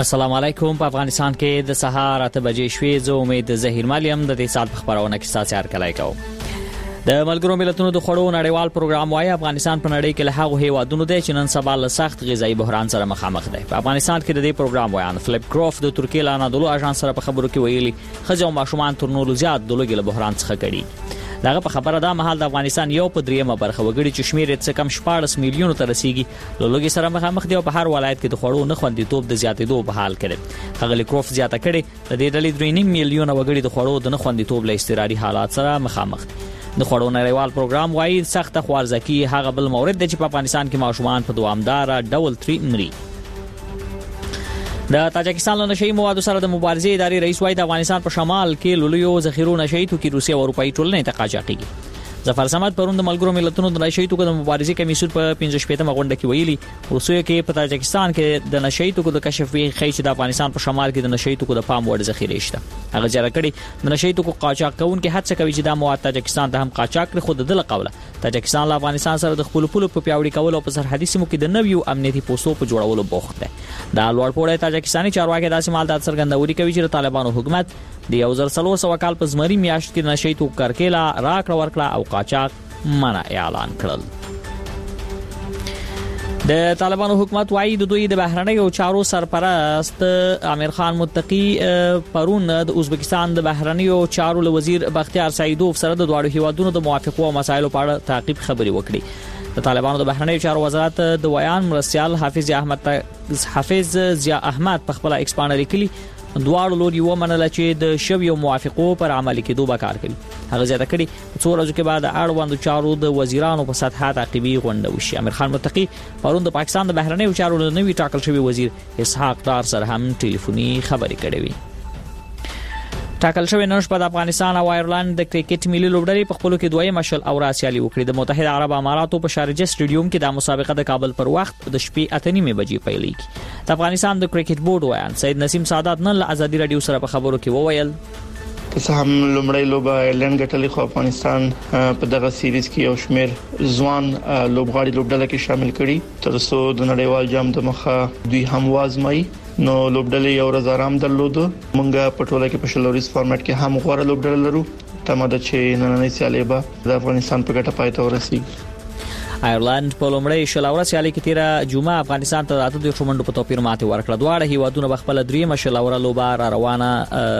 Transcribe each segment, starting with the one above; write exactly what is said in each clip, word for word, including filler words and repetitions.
السلام علیکم. په افغانستان کې د سهار اته بجې شوې. زه امید زهیر مالیم د دې سات په خبرونه کې ساتي هر کله کوم. د ملګرو ملتونو د خړو نړیوال پروګرام وايي افغانستان په نړۍ کې له هغه هیوادونو دی چې نن سبا له سخت غذایی بحران سره مخامخ دی. په افغانستان کې د دې پروګرام وایي فلیپ کروف د ترکیه له انادولو اژانس سره په خبرو کې ویلي خځې او ماشومان تر نورو زیات د لوګي له بحران څخه کړي. دغه په خبره ده مهال د افغانستان یو په دریمه برخه وګړي چې شمیر یې څه کم شپاړس میلیونو ته رسیدي له لوګي سره مخامخ دي او په هر ولایت کې د خړو نه خوندیتوب د زیاتېدو په حال کې. هغه لیکروف زیاته کړي د دې ډلې درې نیم میلیونه وګړي د خړو د نه خوندیتوب له اضطراري حالات سره مخامخ دي. د خړو نړیوال پروګرام وايي سخت خوارزکي هغه بل مورد دی چې په افغانستان کې ماشومان په دوامدار ډول تری مري. د تاجکستان له نشئی موادو سره د مبارزې ادارې رئیس وايي د افغانستان په شمال کې لوليو ذخیرو نشئی توکي روسیه او اروپאי ټولنې ته قاچاقيږي. ظفر صمد پرون د ملګرو ملتونو د نشئی توکو د مبارزې کمیسیون په پنځه شپږمه غونډه کې ویلي روسیه کې په تاجکستان کې د نشئی توکو د کشف وی خېچ د افغانستان په شمال کې د نشئی توکو د پام وړ ذخیره شته. هغه جره کړي د نشئی توکو قاچاق کوونکې هڅه کوي چې د مواد تاجکستان ته هم قاچاق کړي. خو د دله قوله تاجکستان له افغانستان سره د خپل پولو په پیاوړي کولو او په سرحدي سیمو کې د نویو امنیتي پوسټو په جوړولو بوخت دی. د لوړپوړی تاجکستاني چارواکي داسې مالدار څرګندوري کوي چې د طالبانو حکومت د یو زر څلور سوه کال په زمري میاشت کې نشئی توکو کرکیلا راکړه ورکړه او قاچاق منع اعلان کړل. د طالبانو حکومت وايي د دوی د بهرنیو چارو سرپرست امیر خان متقی پرون د ازبکستان د بهرنیو چارو وزیر بختیار سعیدوف سره د دوه هیوادونو د موافقو او مسایلو په اړه تعقیب خبري وکړي. د طالبانو د بهرنیو چارو وزارت د ویان مرستيال حافظ احمد حافظ ضیاء احمد په خپل ایکسپانډ لیکلي دواړو لوري ومنله چې د شویو موافقو پر عملي کېدو به کار کوي. هغه زیاته کړي څو ورځې کې بعد اړوند چارو د وزیرانو په سطحه تعقیبي غونډه وشي. امیر خان متقی پرون د پاکستان د بهرنیو چارو نوي ټاکل شوی وزیر اسحاق دار سره هم ټلیفوني خبرې کړې وي. ټاکل شوی نن شپه د افغانستان او آیرلند د کرکټ ملي لوبډلې په خپلو کې دویم مشل او راسیالي وکړي. د متحده عرب اماراتو په شارجه سټیډیوم کې د مسابقه د کابل پر وخت د شپې اته نیمه بجې پیلېږي. د افغانستان د کرکټ بورډ ویان سید نسیم سعادت نن له ازادي رادیو سره په خبرو کې وویل که هم لومړی لوبه آیرلند ګټلې خو افغانستان په دغه سیریز کې یو شمیر ځوان لوبغاړي لوبډله کې شامل کړي تر څو د نړیوال جام د مخه دوی هم وازمایي. نو لوبډلې یو ورځ آرام درلوده. مونږه په ټوله کې په شلوريز فارمټ کې هم غوړه لوبډله لرو. تماده چې نننۍ سیالي به د افغانستان په ګټه پای ته ورسیږي. آیرلند په لومړی شلوره سیالي کې تیره جمعه افغانستان ته اته د شومنډو په توپیر ماته ورکړه. دواړه هیوادونه په خپل دریمه شلوره لوبه را روانه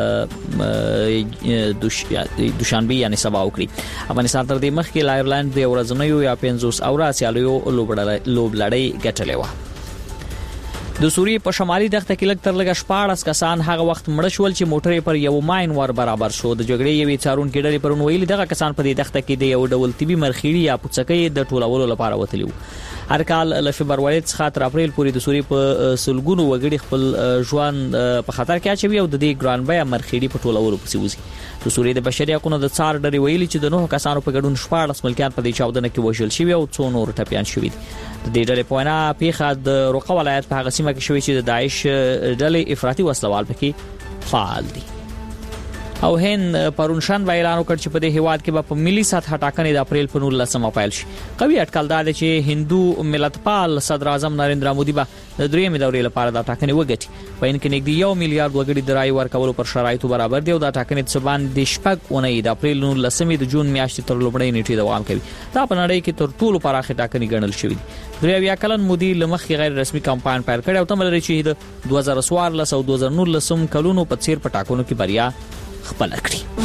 دوشنبه یعنی سبا وکړي. افغانستان تر دې مخکې له آیرلند د ورځنیو یا پنځوس اوره سیالیو لوبلړۍ ګټلې و. د سوریې په شمالي دښته کې لږ تر لږه شپاړس کسان هغه وخت مړ شول چې موټرې پر یو ماین ور برابر شو. د جګړې یوې څارونکو ډلې پرون ویلي دغه کسان په دې دښته کې د یو ډول طبي مرخیړي یا پوڅکې د ټولولو لپاره وتلي وو. هر کال له فبرवरी څخه تر اپریل پورې د سوریې په سلګونو وګړي خپل ژوند په خطر کې اچوي او د دې ګران بیه مرخیړي په ټولولو پسې وځي. د سوریې د بشري حقوقو د څار ډلې ویلي چې د نوو کسانو په ګډون شپاړس ملکیان په دې چاودنه کې وژل شوي او څو نور ټپيان شوي دي. د دې ډلې په وینا پیښه د روقه ولایت په هغه سیمه کې شوې چې د داعش ډلې افراطي وسلوال پکې فعال دي. او هند پرون شان اعلان وکړ چې په دې هیواد کې په ملي سطح ټاکنې د اپریل په نولسمه پیل شي. قوي اټکل دا دی چې هندو ملتپال صدر اعظم نریندرا مودي به د دریمې دورې لپاره د ټاکنې وګټي. په ان کې نږدې یو میلیارډ وګړي د رای ورکولو پر شرایطو برابر دي او د ټاکنې څبان د شپږ اونۍ د اپریل نولسمې د جون میاشتې تر لومړۍ نیټې دوام کوي. دا په نړۍ کې تر ټولو پراخه ټاکنې ګڼل شوې دي. درې اویا کلن مودي لمخې غیر رسمي کمپاین پیل کړی او تمل لري چې د دوه زره څوارلس او دوه زره نولس کلونو په څیر په ټاکنو کې بریا خپل کړی.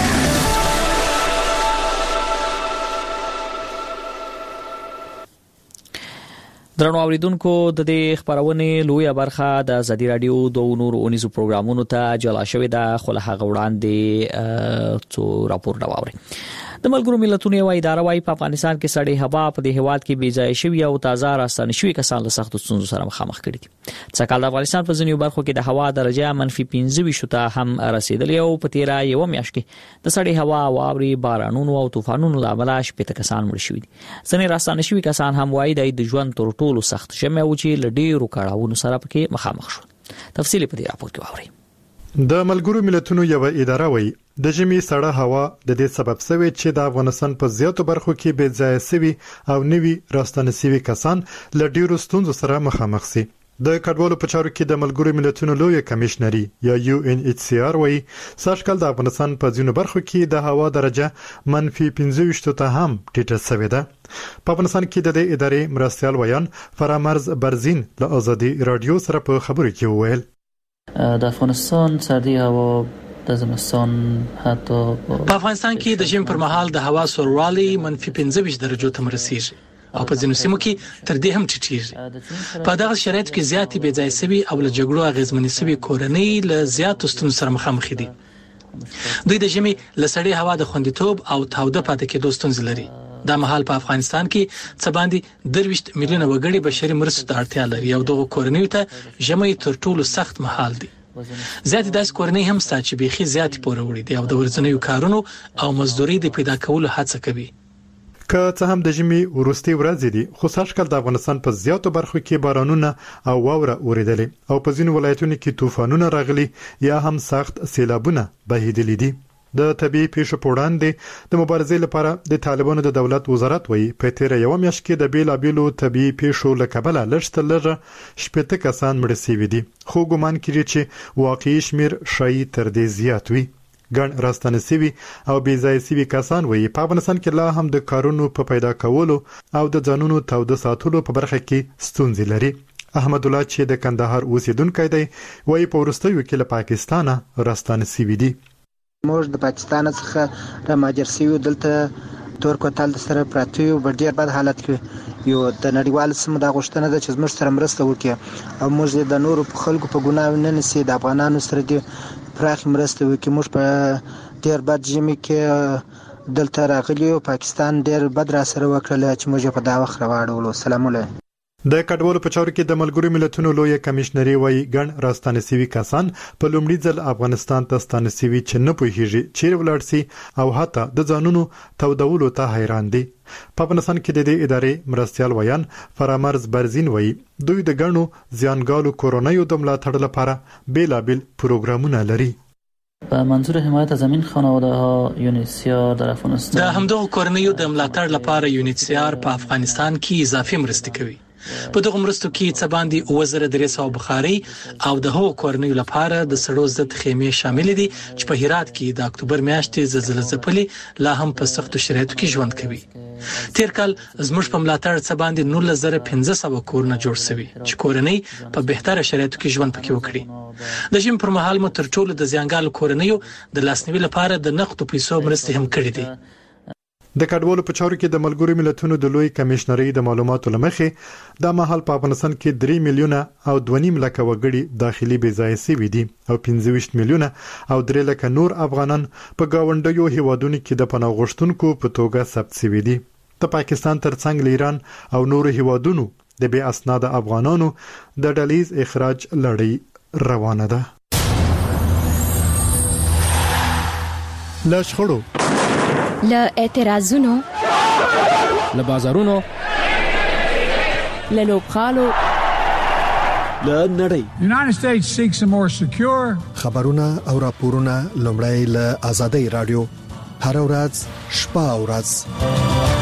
درنو اوریدونکو د دې خبرونه لویه برخه د ازادي رادیو دوه نور اونیزو پروګرامونو ته جلا شوې ده. خو له هغه وړاندې څو راپور راوړي. د ملګرو ملتونو یو اداره وايي په افغانستان کې سړې هوا په دې هواد کې بې ځای شوی او تازه راستنه شوی کسان له سختو ستونزو سره مخامخ کړي دي. څه کال د افغانستان په ځینو برخو کې د هوا درجه منفي پنځه ویشت ته هم رسیدلې او په تیره یو میاشت کې د سړې هوا واوري بارانونو او طوفانونو له امله شپږ کسان مړ شوي دي. ځینې راستنه شوی کسان هم وايي د ژوند تر ټولو سخت شمه و چې له ډیرو کړهونو سره پکې مخامخ شول. تفصیل په دې راپور کې واورئ. د ملګرو ملتونو یو اداره وایي د ژمي سړه هوا د دې سبب شوی چې د افغانستان په زیاتو برخو کې بې ځای سوي او نوي راستنه سوي کسان له ډیرو ستونزو سره مخامخ سي. د کډوالو په چارو کې د ملګرو ملتونو لوی کمشنري یا یو ان ایچ سی آر وايي سږکال د افغانستان په ځینو برخو کې د هوا درجه منفي پنځه ویشت ته هم ټیټه شوې ده. په افغانستان کې د دې ادارې مرستيال ویان فرامرز برزین له آزادي رادیو سره په خبرو کې وویل د افغانستان سردی هوا د زمستان حتی په افغانستان کې د ژمي پر مهال د هوا سوړوالی منفي پنځه ویشت درجو ته رسیږي او په ځینو سیمو کې تر دې هم ټیټیږي. په دغه شرایطو کې زیاتې بې ځای سوي او له جګړو اغیزمنې سوي کورنۍ له زیاتو ستونزو سره مخامخ دي. دوی د ژمي له سړې هوا د خوندیتوب او تاوده پاتې کېدو ستونزې لري. دا مهال په افغانستان کې څه باندې درویشت میلیونه وګړي بشري مرستو ته اړتیا لري او دغه کورنۍ ته ژمي تر ټولو سخت مهال دی. زیاتې داسې کورنۍ هم ستا چې بیخي زیاتې پوره وړي دي او د ورځنیو کارونو او مزدوري د پیدا کولو هڅه کوي. که څه هم د ژمي وروستي ورځې دي خو سږکال د افغانستان په زیاتو برخو کې بارانونه او واوره اوریدلې او په ځینو ولایتونو کې طوفانونه راغلي یا هم سخت سیلابونه بهیدلې دي. د طبيعي پیښو په وړاندې د مبارزې لپاره د طالبانو د دولت وزارت وایي په تیر یو میاشت کې د بیلابیلو طبيعي پیښو لکبله لږ لږه شپږ کسان مړ شوي دي خو ګومان کیږي چې واقعي شمیر شاید تر دې زیات وي. ګڼ راستنه سوي او بې ځای سوي کسان وایي په افغانستان کې لا هم د کارونو په پیدا کولو او د ځانونو تاوده ساتلو په برخه کې ستونزې لري. احمد الله چې د کندهار اوسیدونکی دی وایي په وروستیو کې له پاکستانه راستنه سوي دي. موږ د پاکستان څخه را مهاجر سوي دلته تور کوتل سره پراته یو ډیر بد حالت کې یو د نړیوال سم د غوښتنه ده چې زموږ سره مرسته وکړي او موږ د نورو په خلکو په ګناه نه نسی د افغانانو سره دی پراخ مرسته وکړي. موږ په ډیر بد ژمي کې دلته راغلي او پاکستان ډیر بد را سره وکړل چې موږ په دا وخت راوړل. السلام علیکم. د کډوالو په چارو کې د ملګرو ملتونو لوی کمشنري وایي ګڼ راستانه سوي کسان په لومړي ځل افغانستان ته ستانه سوي چې نه پوهیږي چیرې ولاړ سي او حتی د ځانونو تودولو ته حیران دي. په افغانستان کې د دې ادارې مرستيال ویان فرامرز برزین وایي دوی د ګڼو زیانګالو کورونیو د ملاتړ لپاره بیلابل پروګرامونه لري. په منظور حمایت زمین خانواده ها یونیسیار در افغانستان د همدغه کورنیو د ملاتړ لپاره یونیسیار په افغانستان کې اضافي مرستې کوي. په دغه مرستو کې څه باندې اووه زره درې سوه بخاري او د هغو کورنیو لپاره د سړو ضد خیمې شامل دي چې په هرات کې د اکتوبر میاشتې زلزلې ځپلې لا هم په سختو شرایطو کې ژوند کوي. تیر کال زموږ په ملاتړ څه باندې نولس زره پنځه سوه کورونه جوړ شوي چې کورنۍ په بهتره شرایطو کې ژوند پکې وکړي. د ژمي پر مهال مو تر ټولو د زیانګالو کورنیو د لاسنیوي لپاره د نقدو پیسو مرستې هم کړې دي. د کډوالو په چارو کې د ملګرو ملتونو د لوی کمشنري د معلوماتو لمخې د مهال په افغانستان کې درې میلیونه او دوه نیم لک وګړي داخلي بې ځای سوي دي او پنځه ویشت میلیونه او درې لک نور افغانان په گاونډیو هیوادونو کې د پناه غوښتونکو په توګه ثبت شوي دي. د پاکستان ترڅنګ ایران او نور هیوادونو د بې اسناد افغانانو د ډلیز اخراج لړۍ روانه ده. لاشخړو له اعتراضونو له بازارونو له لوبغالو له نړۍ United States seeks a more secure خبرونه او راپورونه لومړی له آزادۍ رادیو هر ورځ شپه او ورځ.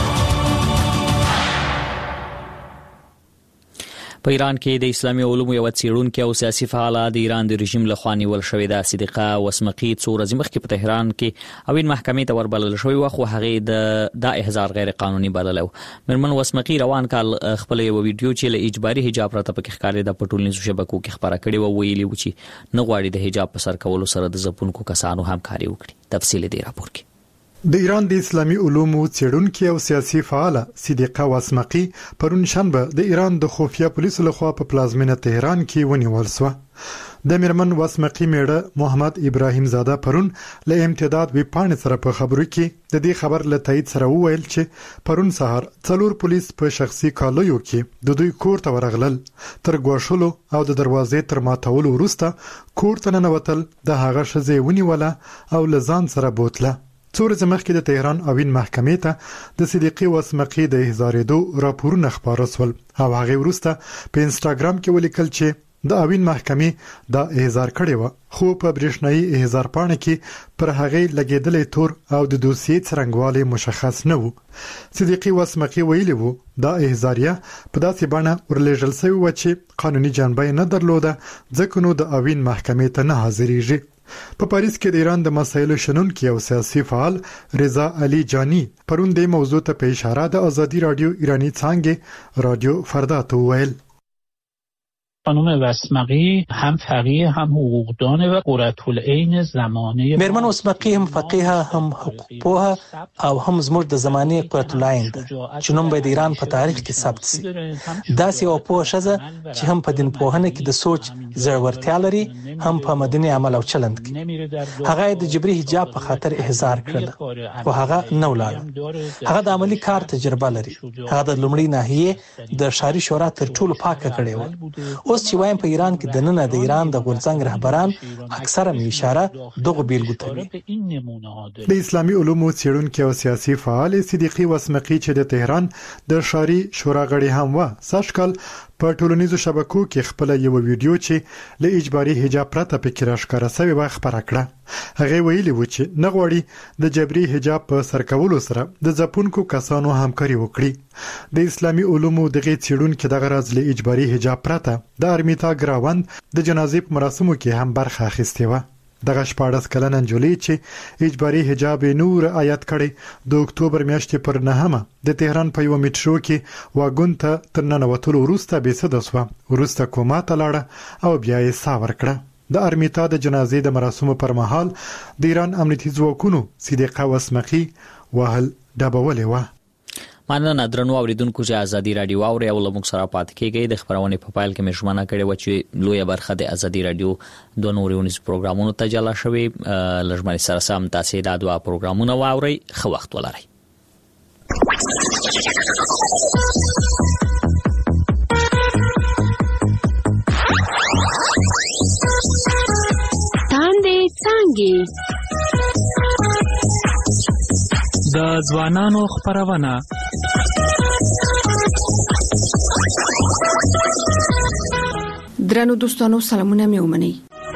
په ایران کې د اسلامي علومو یو څېړونکي او سیاسي فعال د ایران د رژیم له خوا نیول شوې د صدیقه وسمقي څو ورځې مخکې په تهران کې اوین محکمې ته وربلل شوې و خو هغه د دا احضار غیر قانوني بللو. مرمن وسمقي روان کال خپل یو ویډیو چې له اجباري حجاب راته پکې ښکارې د پټولنیزو شبکو کې خبره کړې و ویلي و چې نه غواړي د حجاب په سر کولو سره د ځپونکو کسانو همکاري وکړي. تفصیل دی راپور کې. د ایران د اسلامي علومو څېړونکي او سیاسي فعال صدیقه وسمقي پرون شنبه د ایران د خفیه پولیسو لخوا په پلازمینه تهران کې ونیول شو. د مرمن وسمقي میړه محمد ابراهیم زاده پرون له امتداد وی پاڼې سره په خبرو کې د دې خبر له تایید سره وویل چې پرون سهار څلور پولیس په شخصي کالیو کې د دوی کور ته ورغلل. تر ګواښلو او د دروازې تر ماتولو وروسته کور ته ننوتل د هغه ښځې ونیوله او له ځان سره بوتله. څو ورځې مخکې د تهران اوین محکمې ته د صدیقې وسمقي د احضارېدو راپورونه خپاره شول او هغه وروسته په انستګرام کې ولیکل چې د اوین محکمې دا احضار کړی و، خو په برېښنايي احضار پاڼه کې پر هغه لګیدلې تور او د دوسیې څرنګوالی مشخص نه و. صدیقي وسمقي ویلي وو دا احضاریه په داسې بڼه ورلېږل شوې وه چې قانوني جنبه یې نه درلوده، ځکه نو د اوین محکمې ته نه حاضرېږي. په پاریس کې د ایران د مسایلو شنونکي او سیاسي فعال رضا علي جانی پرون د موضوع ته په اشاره د ازادي رادیو ایرانی څانګې رادیو فردا ته ویل خانم وسمقی هم فقیه هم حقوقدان و قرةالعین زمانه میرمن وسمقی هم فقیه هم حقوق پوه او هم زموږ د زمانه قرةالعین ده چې نوم به د ایران په تاریخ کې ثبت شي. داسې او پوه ښځه چې هم په دین پوهنه کې د سوچ زړورتیا لري، هم په مدني عمل او چلند کې. هغه د جبري حجاب په خاطر احضار کړل او هغه نه ولاړ. هغه د عملی کار تجربه لري. هغه د لومړی ناحیه د شاري شورا تر ټولو پاکه کړې و. اوس چې وایم په ایران کې د نن د ایران د غورځنګ رهبران اکثره می اشاره دغه بیلګو ته وي. د اسلامي علومو څېړونکي او سیاسي فعال صدیقي وسمقي چې د تهران د شاري شورا غړي هم و، ساشکل په ټولنیزو شبکو کې خپل یو ویډیو چې له اجباري حجاب پرته پکې راښکاره شوی و خپره کړه. هغه ویلي و چې نه غواړي د جبري حجاب په سر کولو سره د ځپونکو کسانو همکاري وکړي. د اسلامي علومو دغه څېړونکي دغه راز له اجباري حجاب پرته د ارمیتا ګراوند د جنازې په مراسمو کې هم برخه اخیستې و. دغه شپاړس کلنه نجلۍ چې اجباري حجاب نور آیات کړي د اکتوبر میاشتې پر نهمه د تهران په یو میټرو کې واګون ته تر ننوتلو وروسته بېسده شوه، وروسته کوما ته لاړه او بیا یې ساه ورکړه. د ارمیتا د جنازې د مراسمو پر مهال د ایران امنیتي ځواکونو صدیقه وسمقي وهل ډبولې وه. مننه درنو اوریدونکو چې ازادي رادیو اوري او لمک سره پات کېږي. د خبرونه په فایل کې مشمنه کړي و چې لوی برخه د ازادي رادیو د نورونیز پروګرامونو ته جلا شوی. لږمن سره سم تاسو دا دوا پروګرامونه واوري. خو وخت ولرئ. تاندې څنګه د ځوانانو خبرونه درنو دوستانو سلامونه مې ومنئ.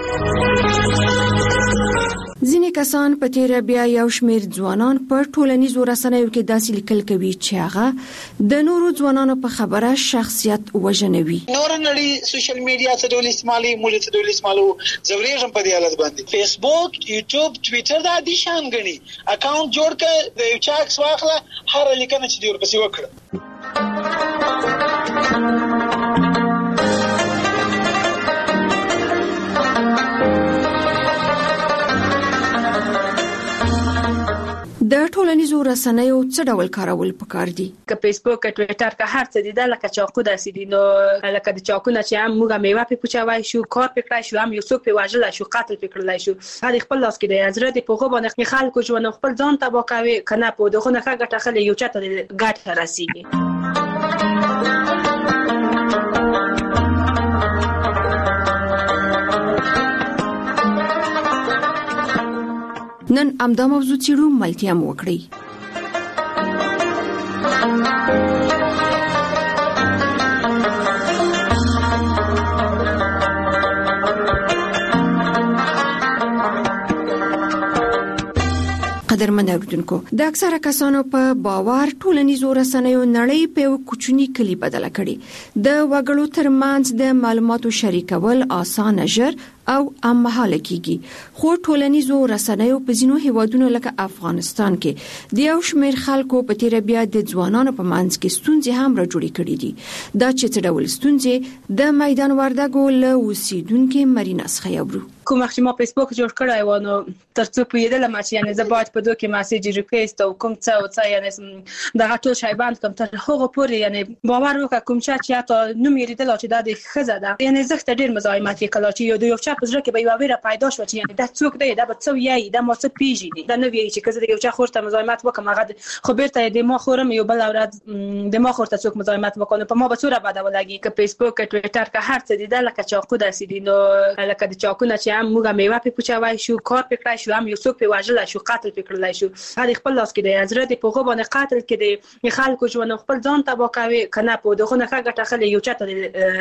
ځینې کسان په تیر بیا یو شمېر ځوانان په ټولنیزو رسنیو کې داسې لیکل کوي چې هغه د نورو ځوانانو په خبره شخصیت وژنوي. نور نړۍ سوشل میډیا څه ډول استعمالي، موږ څه ډول استعمالو، زورېږم په دې حالت باندې. فیسبوک، یوټیوب، ټویټر دا د شان غني اکاونټ جوړ کړه، د یو چا عکس واخله، هر لیکنه چې دی ورپسې وکړه. د ټولنیزو رسنیو څه ډول کارول پکار دي؟ که فیسبوک، ټویټر، که هر څه دي دا لکه چاقو داسې دي. نو لکه د چاقو نه چې هم موږ میوه په پوچوای شو، کار پکړای شو، هم یو څوک په واجل شو، قتل پکړلای شو. هغه خپل لاس کې د حضرت په غو باندې خلکو ژوند خپل ځان تبا کوي، کنه په دغه نه ښه ټخل یو چاته ګټه رسیږي. نن امدا موضوع چیرو ملتیام وکړي. قدرمن اوریدونکو، د اکثره کسانو په باور ټولنیزو رسنیو نړۍ په یو کوچنی کلی بدله کړي. د وګړو ترمنځ د معلوماتو شریکول آسانه، ژر او امهاله کیږي. خو ټولنیزو رسنیو په ځینو هیوادونو لکه افغانستان کې د یو شمېر خلکو په تیر بیا د ځوانانو په منځ کې ستونزې هم راجوړې کړې دي. دا چې څه ډول ستونزې د میدان وردګو له اوسیدونکو مرینا څخه یورو. کوم وخت ما فیسبوک جوړ کړای و نو ترڅو پیدل ما چې یعنی زه باید په دوه کې میسج ریکوست او کوم څه او څه یعنی دا ټول شی باندې کوم تر هغه پورې یعنی باور وکړه کوم چې تا نو میریدل چې دا د خزه ده یعنی زخت ډیر مزاحمت کړه چې یو د یو چا په ځکه به یو ویره پیدا شو چې یعنی دا څوک دی دا به څو یی دا ما څه پیژني دا نو وی چې کزه یو چا خورته مزاحمت وکم هغه خو بیرته د ما خورم یو بل اورات د ما خورته څوک مزاحمت وکړي په ما به څوره بده ولګي ک فیسبوک ټویټر که هر څه دی دا لکه چاقو داسې دي. نو لکه د چاقو نه چې هم موږ میوه په پوچوي شو کار پکړای شو هم یو څوک په واجل شو قتل پکړلای شو هغه خپل لاس کې د حضرت په غو باندې قتل کې د خلکو ژوند خپل ځان تبا کوي کنه په دغه نه ګټه خلک یو چاته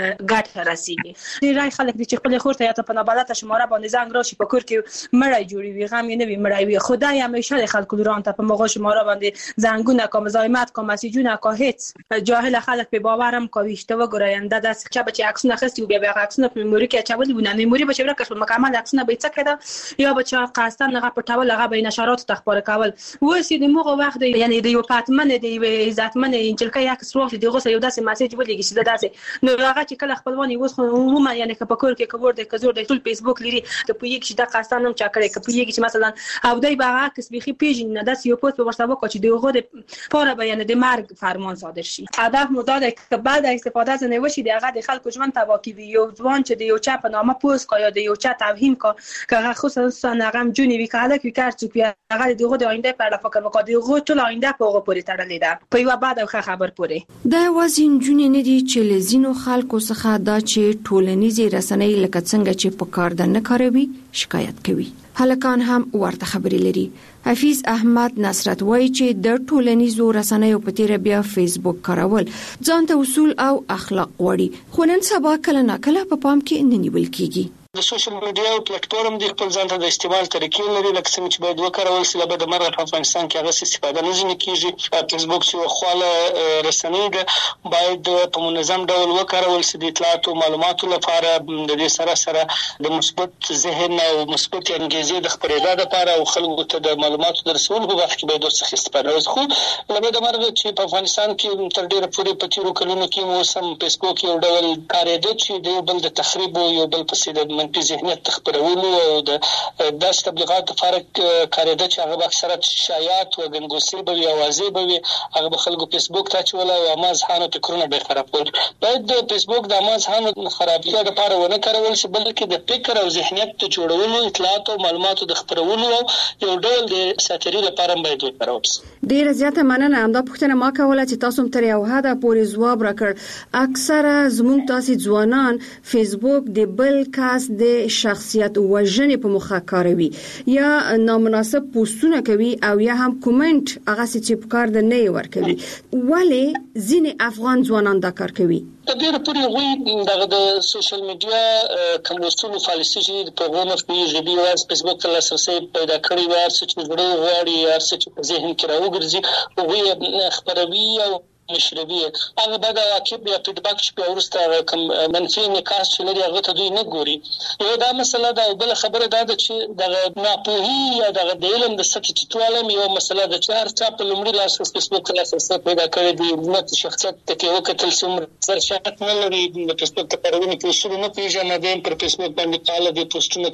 ګټه راسيږي د رای خلک چې خپل خورته یا په نابلته شماره باندې زنګ راشي په کور کې مړای جوړي وي غم نه وي مړای وي خدای همیشه خلکو دران ته په مغه شماره باندې زنګونه کوم مزاحمت کوم مسیجونه کو هیڅ جاهل خلک په باورم کوي اشتباه ګراینده د څه چې عکسونه خستي بیا بیا عکسونه په مموري کې چاول ونه مموري به چې ورکه مکمل عکسونه به څه کړه یا به چې قاستان هغه پټول هغه به نشرات تخبار کول وسی د موغه وخت یعنی د یو پاتمن د عزتمن انجلکه عکس روغ دی غوسه یو داسې مسیج ولېږي چې داسې نو هغه چې کله خپلوان یو خو عموما یعنی که په کور کې کور د کزور د ټول فیسبوک لري ته په یک چې د قاستان هم چا کړی که په یک چې مثلا او دای به عکس بيخي پیژن نه داسې یو پوسټ په ورسره وکړي چې دغه د پاره بیان د مرګ فرمان صادر شي هدف مو دا ده که بعد استفاده از نوشي د هغه د خلکو ژوند تبا کوي یو ځوان چې د یو چا په نامه پوسټ کوي یا د یو چا توهین کوي که هغه خصوصا هغه جونی وی کاله کوي کار چې هغه دغه د آینده په اړه فکر وکړي دغه ټول آینده په هغه پورې تړلې ده په یو بعد خو خبر پورې د وازین جونی نه دي چې لزینو خلکو څخه دا چې ټولنیزي رسنۍ لکه څنګه چې په کار د نه کاروي شکایت کوي هلکان هم ورته خبرې لري حفیظ احمد نصرت وایي چې د ټولنیزو رسنیو په تیر بیا فیسبوک کارول ځان ته اصول او اخلاق وړي خو نن سبا کله ناکله په پام کې نه نیول کیږي د سوشل میډیا او پلیټفارم د خپل ځان ته د استعمال طریقې لري لکه څنګه چې باید وکارول شي لکه د مرغ په افغانستان کې هغه استفاده نه ځنې کیږي فیسبوک چې خواله رسنۍ ده باید په منظم ډول وکارول شي د اطلاعات او معلوماتو لپاره د دې سره سره د مثبت ذهن او مثبت انګیزې د خبرېدا لپاره او خلکو ته د معلوماتو د رسولو په وخت کې باید ورڅخه استفاده وشي خو لکه د مرغ چې په افغانستان کې تر ډیره پورې په تیرو کلونو کې مو سم فیسبوک یو ډول کارېده چې د بل د تخریب او یو بل په د منفي ذهنیت تخبرولو او د داس تبلیغات فرق کارېده چې هغه اکثرا شایعات او ګنګوسې به وي اوازې به وي هغه به خلکو فیسبوک ته چول او امازهانو فکرونه به خرابول باید د فیسبوک د امازهانو خرابتیا لپاره ونه کارول شي بلکې د فکر او ذهنیت ته جوړولو اطلاعات او معلوماتو د خبرولو او یو ډول د ساتيري لپاره باید وکارول شي ډیره زیاته مننه همدا پوښتنه ما کوله چې تاسو تر یو حد پورې ځواب راکړ اکثره زموږ تاسو ځوانان فیسبوک د بل کاس د شخصیت وژنې په مخه کاروي یا نامناسب پوسټونه کوي او یا هم کومنټ هغه چې په کار د نه ورکوي ولی ځینې افغان ځوانان دا کار کوي د ډیره پورې غوي دغه د سوشل میډیا کوم اصول پالیسي چې په غوونه په ژبي او فیسبوک ته لاسرسي پیدا کړی و هر څه چې جوړو غواړي هر څه چې په ذهن کې راوګرځي هغه خبروي او مشربي هغه بعد عقب یا فیډباک چې په ورسته کوم منفي نکاس چې لري هغه ته دوی نه ګوري یو دا مسله دا بل خبره دا ده چې د ناپوهي یا د علم د سطح ټولم یو مسله د چار چا په لومړي لاس فیسبوک لاسرسي پیدا کړی دی نو شخصیت ته کې وکتل څومره سر شات نه لري د فیسبوک ته پرونه کې شروع نه پیژنه د پر فیسبوک باندې قاله د پوسټونه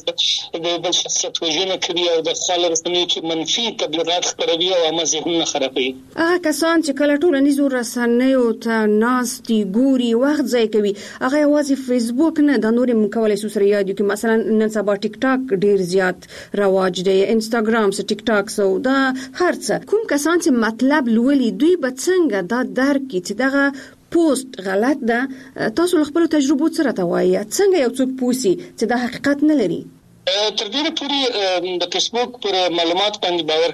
کې د بل شخصیت وژنه کوي او د خلک رسنۍ چې منفي تبلیغات خپروي او هم ذهنونه خرابوي هغه کسان چې کله ټول نيزو رسنیو ته ناستي ګوري وخت ځای کوي هغه یوازې فیسبوک نه د نورې مکولای سو سره یاد کې مثلا نن سبا ټیک ټاک ډیر زیات رواج دی انستګرام سره ټیک ټاک سو دا هرڅه کوم کسان چې مطلب لولي دوی به څنګه دا درک چې دغه پوسټ غلط ده تاسو خپل تجربو سره توایي څنګه یو څوک پوسی چې دا حقیقت نه لري تر دې پورې د فیسبوک پر معلومات باندې باور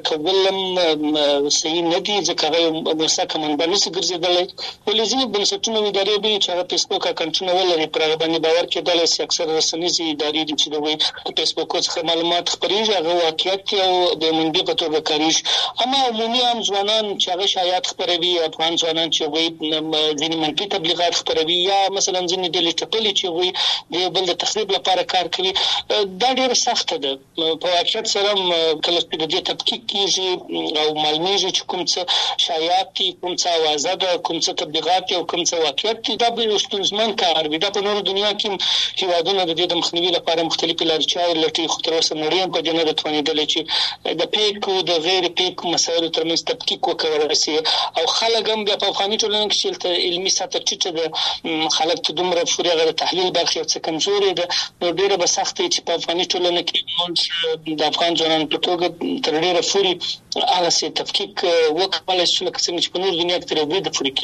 کول صحیح نه دي ځکه هغه مسکه منبع نشي ګرځیدلی ولې ځینې بنسټونه ادارې به چې هغه فیسبوک اکاونټونه ولري پر هغه باندې باور کېدل چې اکثر رسنیزي ادارې دي چې د فیسبوک څخه معلومات خپرېږي هغه واقعیت او د منبع په توګه کاریږي اما عمومي عام ځوانان چې هغه شایعات خپروي افغان ځوانان چې وایي ځینې منفي تبلیغات خپروي یا مثلا ځینې ډلې ټپلې چې وایي د بل د تخریب لپاره کار کوي دا ډېر سخت ده په واقعیت سره کله چې د دې تحقیق کیږي او معلومیږي چې کوم څه شایعات دي کوم څه اوازه ده کوم څه تبلیغات او کوم څه واقعیت دي دا به ستونزمن کار وي دا په نورو دنیا کې هیوادونه د دې د مخنیوي لپاره مختلفې لارې چارې لټوي خو تر اوسه نړۍ په دې نه ده توانېدلې چې د پیک او د غیر پیک مسایلو ترمنځ تحقیق وکړي شي او خلک هم د افغاني ټولنې کې چې علمي سطح ټیټه ده خلک ته دومره فوري غیر تحلیل برخه څه کمزوري ده نو ډیره به سخت چې په افغاني ټولنه کې موږ د افغان ځوانانو په توګه تر ډیره فوري هغه څه تحقیق وکړل چې لکه څنګه چې په نور دنیا کې تر دې د فوري کېږي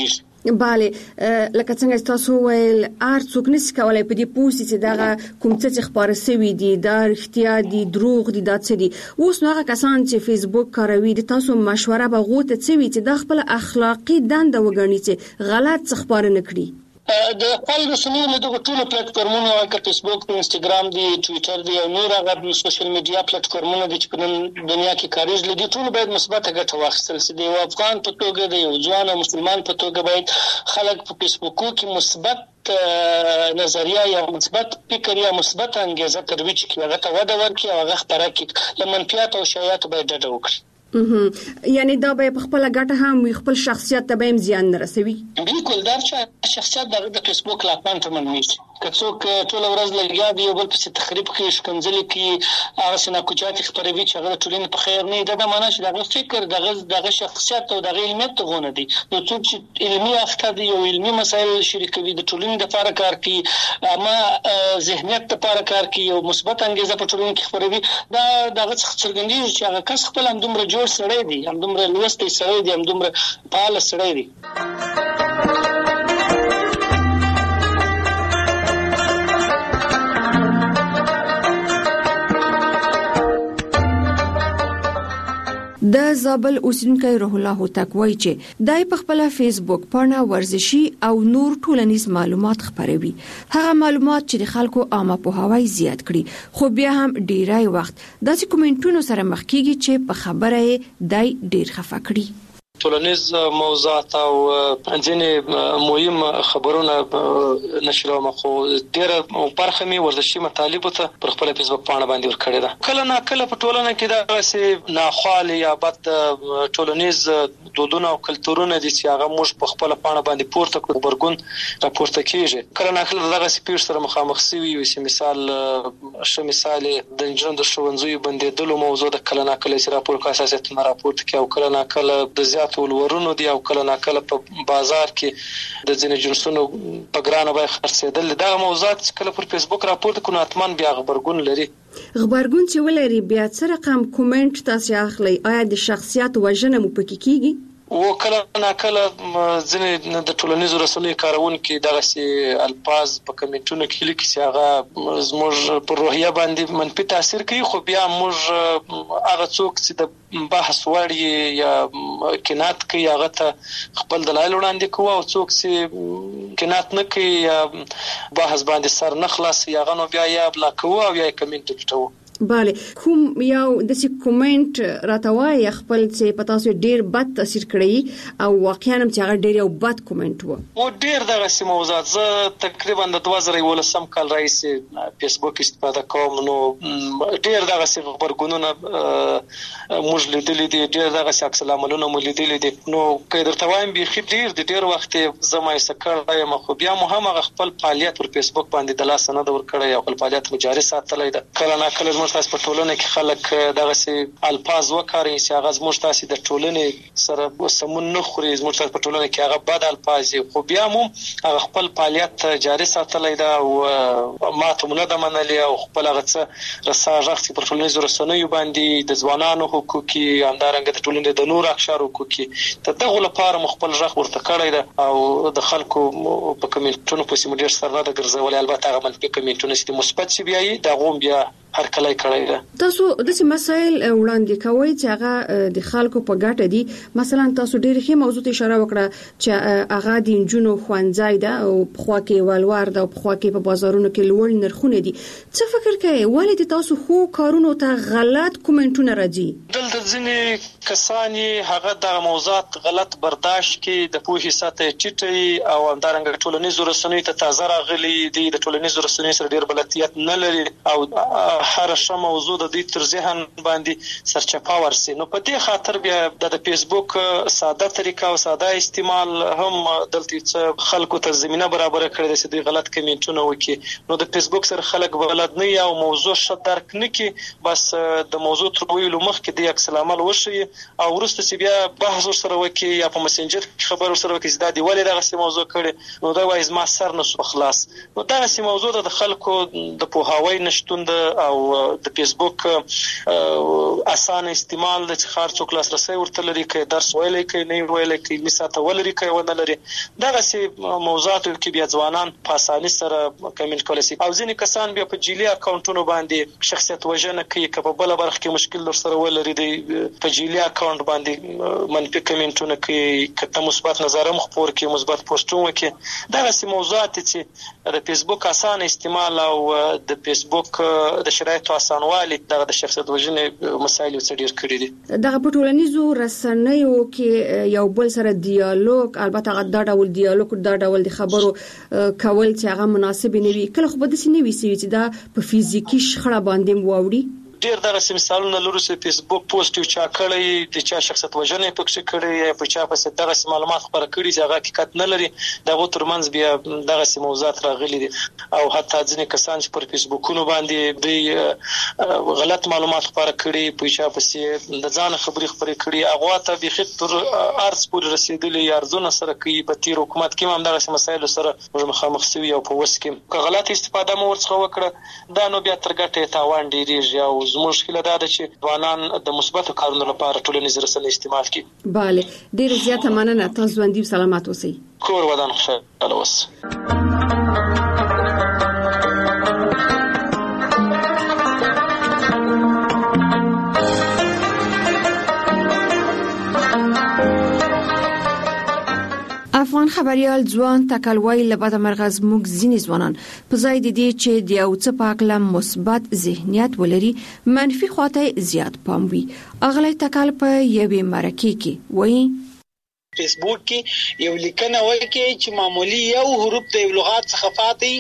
bale لکه څنګه تاسو ویل ار څوک نس کولای په دې پوسټ چې دا کوم څه خبره سوي دي دا اختیار دي دروغ دي دا څه دي اوس نو هغه کسان چې فیسبوک کاروي د تاسو مشوره به غوته څوي چې د خپل اخلاقی دنده وګڼي چې غلط خبره نکړي د خپل رسنیو له دغه ټولو پلیټفارمونو لکه فیسبوک دی انستګرام دی ټوئیټر دی او نور هغه سوشل میډیا پلیټفارمونه دي چې په دنیا کې کاریږي لدی ټول باید مثبت ګټه واخیستل شي د افغان په توګه د یو ځوان او مسلمان په توګه باید خلک په فیسبوک کې مثبت نظریه یا مثبت فکر یا مثبت انګیزه ترویج کړي هغه ته وده ورکړي او هغه خبره کړي له منفیات او شایعات باید ډډه وکړي یعنی دا به خپل ګټه هم خپل شخصیت ته به زیان نه رسوي بالکل دا چې شخصیت د فیسبوک لا پانټ منوي که څوک ټول ورځ لګیا دی یو بل په تخریب کې شکنځل کې هغه سنا کوچات خبروي چې هغه ټولنه په خیر نه دا معنی چې دغه فکر دغه دغه شخصیت او دغه علمیت غونه دي نو څوک چې علمي افکار دي او علمي مسایل شریکوي د ټولنې د لپاره کار کوي اما ذهنیت لپاره کار کوي او مثبت انګیزه په ټولنه کې خبروي دا دغه څرګندېږي چې هغه کس خپل هم دومره جوړ سړی دی هم دومره لوستی سړی دی هم دومره فعال سړی دی د زابل اوسیدونکو روح الله هوتک وایي چې دای په خپل فیسبوک پاڼه ورزشي او نور ټولنیز معلومات خپروي هغه معلومات چې د خلکو عامه پوهاوی زیات کړي خو بیا هم ډیرای وخت داسې کومنټونو سره مخ کیږي چې په خبره یې دای ډیر خفه کړي ټولنیز موضوعات او ځینې مهم خبرونه نشروم خو ډېر برخه می ورزشي مطالب ته پر خپل فیسبوک پاڼه باندې ورکړې ده کله نه کله په ټولنه کې دا سه ناخوالي یا بد ټولنیز دودونه او کلتورونه دي چې هغه موږ په خپل پاڼه باندې پورته کړو برګون راپورته کیږي کله نه کله دغه سپیډ سره مخامخ سوي وي چې مثال ش مثال د انجن د شونځوي باندې دلو موضوع د کله نه کله چې راپور کا اساسات نه راپورته کوي او کله نه کله د زیات ولورونو دی او کله نه کله په بازار کې د ځینې جنسونو په ګرانه به خرڅېدل دا موضوعات کله پر فیسبوک راپورته کوي اتمن بیا خبرګون لري خبرګون چې ولري بیا څه رقم کومنټ تاسو اخلي آیا د شخصیت وژنه مو پکې کیږي و کله نه کله ځینې د ټولنیزو رسنیو کارونکو دغه سي الفاظ په کمنټونو کې لیکي چې هغه زموږ پر روحیه باندې منفي تاثیر کوي خو بیا موږ هغه څوک چې د بحث وړي یا کینات کوي هغه ته خپل دلایل وړاندې کوي او څوک چې کینات نه کوي یا بحث باندې سر نه خلاص یا غنو بیا یا بلا کوي او یا کمنټ کوي bale کوم یو د سی کومنټ راتوای خپل چې پتا سو ډیر بد تاثیر کړی او واقعا هم چې هغه ډیر یو بد کومنټ وو او ډیر دغه سی موضوعات زه تقریبا د دوه زره ولسم کال رئیس فیسبوک استفاده کوم نو ډیر دغه سی خبرګونونه موږ لیدلې دي ډیر دغه سی عکس العملونه موږ لیدلې دي نو کله درته وایم به ډیر د ډیر وخت زما یې سکړای ما خو بیا مو هم خپل فعالیت پر فیسبوک باندې د لاس نه د ور کړی او خپل فعالیت مجاري ساتلای ده کله نه کله موږ تاسو په ټولنه کې خلک دغه سي الفاظ وکړي چې هغه موږ تاسو د ټولنې سره سمون نه خوري موږ تاسو په ټولنه کې هغه بد الفاظ خو بیا مو هغه خپل فعالیت جاري ساتلای ده او ماته مونږ د منلي او خپل هغه څه رساژه چې په ټولنیزو رسنیو باندې د ځوانانو حقوقي همدارنګه د ټولنې د نور اقشار حقوقي ته دغه لپاره خپل ځخ ورته کړی ده او د خلکو په کمنټونو په سیمه ډیر سره د ګرځول البته هغه منفي کمنټونه چې مثبت شي بیا د غوم بیا هر کله کړی ده تاسو د څه مسایل وړاندې کوي چې هغه د خلکو په ګټه دي مثلا تاسو ډېر ښه موضوع ته اشاره وکړه چې هغه د انجونو خوانځای ده او په خوا کې ولور ده او په خوا کې په بازارونو کې لوړ نرخونه دي څه فکر کوي ولې تاسو خو کارونو ته غلط کومنټونه راځي دلته ځینې کسانی هغه د موضوعات غلط برداشت کې د پوهې ساته چټي او همدارنګه ټولنیزو رسنیو ته تازه راغلي دي د ټولنیزو رسنیو سره ډېر بلدیت نه لري او هر شمه موضوع د دې تر ذهن باندې سرچپا ورسي نو په دې خاطر بیا د فیسبوک ساده طریقه او ساده استعمال هم دلته څه خلکو ته زمينه برابر کړی چې دوی غلط کمنټونه وکړي نو د فیسبوک سره خلک بلد نه یا موضوع شت درک نه کی بس د موضوع تر ویلو مخکې د عکس العمل وشي او ورسته چې بیا بحث سره وکړي یا په مسنجر خبر سره وکړي چې دا دی ولې دغه موضوع کړي نو دا وایي ما سر نه خلاص نو دا سي موضوع د خلکو د پوهاوی نشټون او د فیسبوک اسانه استعمال د خار څوک لاسرسي ورته لري کې درس ویلې کې نه ویلې کې مثاته ولري کې ونه لري دغه سي موضوعاتو کې بیا ځوانان په اساني سره کمنټ کولای شي او ځینې کسان بیا په جیلی اکاونټونو باندې شخصیت وژنه کوي که په بل برخه کې مشکل در سره ولري د په جیلی اکاونټ باندې منفي کمنټونه کوي کته مثبت نظر هم خپور کوي مثبت پوسټونه کوي دغه سي موضوعات چې د فیسبوک اسانه استعمال او د فیسبوک د شرایطو اسانوالي دغه د شخصیت وژنې مسایل څه ډیر کړی دي دغه په ټولنیزو رسنیو کې یو بل سره ډیالوګ البته دا ډول ډیالوګ دا ډول د خبرو کول چې هغه مناسب نه وي کله خو به د سینې وي چې دا په فزیکی شخړه باندې ووري ډیر دغه مثالونه لرو چې فیسبوک پوسټ یو چا کړی د چا شخصیت وژنې پکې کړی یا په چا پسې دغه معلومات خبره کړي چې هغه حقیقت نه لري دغه ترمنځ بیا دغه موضوعات راغلي دي او حتی ځینې کسان چې پر فیسبوکونو باندې د غلط معلومات خبره کړي په چا پسې د ځان خبري خبري کړي هغه ته به خطر ارز پورې رسیدلي ارزونه سره کوي په تیر حکومت کې هم دغه مسایل سره مخامخ شوی او په وس کې که غلط استفاده مو ورڅخه وکړه دا نو بیا ترګټه تاوان ډیریږي او مشکل دا ده چې ځوانان د مثبتو کارونو لپاره ټولنیز رسنۍ استعمال کړي. bale ډیر زیاته مننه تاسو باندې سلامات اوسئ. کور ودان خوشاله اوسئ. افغان خبريال ځوان تکلوي لبد مرغز موږ ځینې ځوانان په ځای د دې چې د یو څه پاکله مثبت ذهنیت ولري منفي خواته زیات پام وي اغلی تکل په یوې مرکه کې وایي فیسبوک کې یو لیکنه وایي چې معمولی یو حروف د لغات څخه فاتي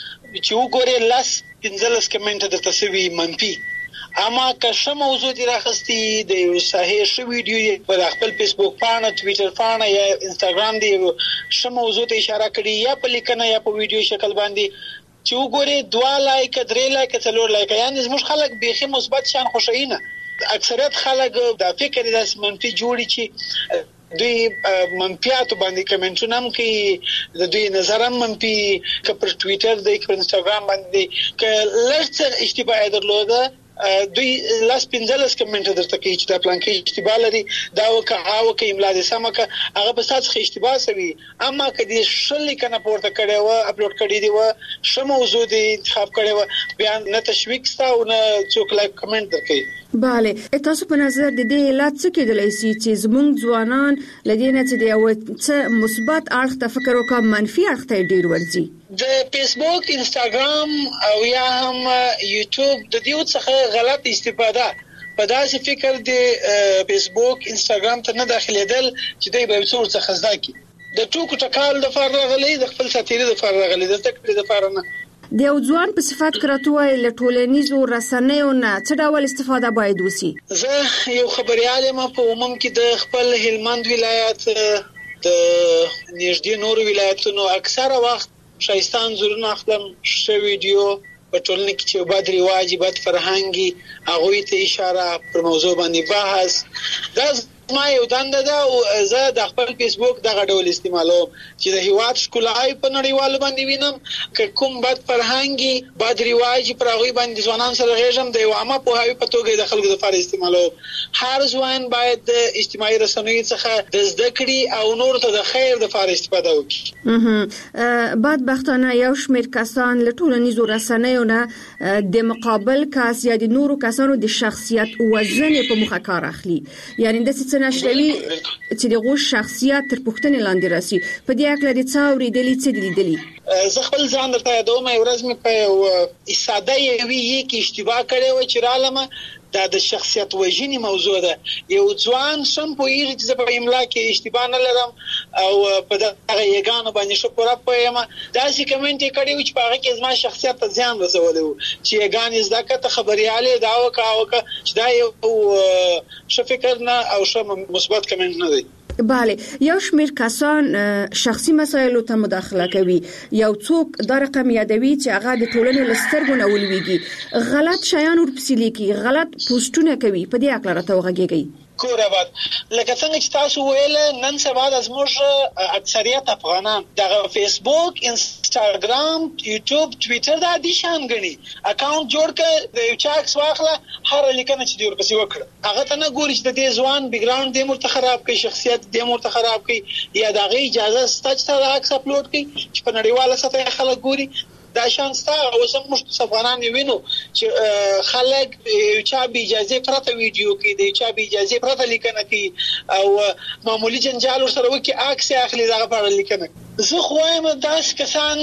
چې وګوره لاس پنځلس کمنټ د تسوي منفي اما که شمه موضوع دی راخستی د یو صحیح شو ویډیو په خپل فیسبوک پاڼه ټوئیټر پاڼه یا انستګرام دی شمه موضوع ته اشاره کړي یا په لیکنه یا په ویډیو شکل باندې چې وګوره دوا لایک درې لایک څلور لایک یعنی زموږ خلک بیخي مثبت شان خوشاینه اکثریت خلک د فکر د منفي جوړي چې دوی منفیات باندې کمنټونه هم کوي د دوی نظر هم منفي که پر ټوئیټر دی که انستګرام باندې که لږ اشتباه درلوده دوی لاس پنځلس کمنټ درته کوي چې دا پلان کې اشتباه لري دا وکه او کې املا دې سم که هغه په اساس کې اشتباه سوي اما کدي شل کنه پورته کړي و اپلوډ کړي دی و شمه موضوع دی انتخاب کړي و بیان نه تشویق ستا او نه څوک لایک کمنټ درکې bale تاسو په نظر د دې علت څه کېدلی سي چې زموږ ځوانان لدینه چې د یو څه مثبت اړخ ته فکر وکړي منفي اړخ ته ډیر ورځي د فیسبوک انستګرام او یا هم یوټیوب د دې څخه غلط استفاده په داسې فکر د فیسبوک انستګرام ته نه داخليدل چې دوی به څور څه خزدا کی د ټوکو ټکال د فرغ غلي د خپل ساتيري د فرغ غلي د تکړه د فرنه د یو ځوان په صفات کراتوي له ټولنیزو رسنیو نه څه ډول استفاده باید وسی زه یو خبريال ما په عموم کې د خپل هلمند ولایت د نږدې نور ولایتونو اکثره وخت شایستان زورونه خپل شو ویډیو په ټولنه کې چې بد رواج بد فرهنګي هغه ته اشاره پر موضوع باندې بحث دا ما یو دنده ده او زه د خپل فیسبوک دغه ډول استعمالوم چې د هیواد ښکلای په نړیوال باندې وینم که کوم بد فرهنګي بد رواج پر هغه باندې ځوانان سره غږم د یو عامه په هوی په توګه د خلکو لپاره استعمالوم هر ځوان باید د اجتماعي رسنیو څخه د زده کړې او نور ته د خیر لپاره استفاده وکړي بدبختانه یو شمېر کسان له ټولنیزو رسنیو نه د مقابل کس یا د نورو کسانو د شخصیت وزن په مخه کار اخلي یعنی د څه نشوي چې دغه شخصیت تر پښتنې لاندې راسي په دې اړه د څاوري دلی څه لیدلی زه خپل ځان درته یادوم یو ورځ مې په ساده یوي کې اشتباه کړې و چې رالمه دا د شخصیت وژنې موضوع ده یو ځوان سم پوهیږي چې په املا کې اشتباه نه لرم او په دغه یګانو باندې شو پوره پوهیم دا چې کمنټ یې کړی و چې په هغه کې زما شخصیت ته ځان رسولی و چې یګانې زده کړه خبريالې دا وکړه وکړه چې دا یو ښه فکر نه او ښه مثبت کمنټ نه دی bale یو شمېر کسان شخصي مسایلو ته مداخله کوي یو څوک دا رقم یادوي چې هغه د ټولنې لسترګو نه ولويږي غلط شیان ورپسې لیکي غلط پوسټونه کوي په دې اړه راته وغږیږي کور آباد. لکه څنګه چې تاسو ویل نن سبا د زموږ اکثریت افغانان د فیسبوک، انستاګرام، یوټیوب، ټویټر دا دي شان غني اکاونټ جوړ کړ، د یو چا عکس واخله، هر لیکنه چې دی ورپسې وکړه، هغه ته نه ګوري چې د دې ځوان بیک ګراوند دې مرته خراب کړي، شخصیت دې مرته خراب کړي، یا د هغې اجازه سته چې ته عکس اپلوډ کړي چې په نړیواله سطح خلک ګوري. دا شان ستا اوس هم موږ افغانان وینو چې خلک یو چا بې اجازې پرته ویډیو کوي، د یو چا بې اجازې پرته لیکنه کوي او معمولي جنجال ورسره وکړي، عکس یې اخلي، د هغه په اړه لیکنه کوي. زه خو وایم داسې کسان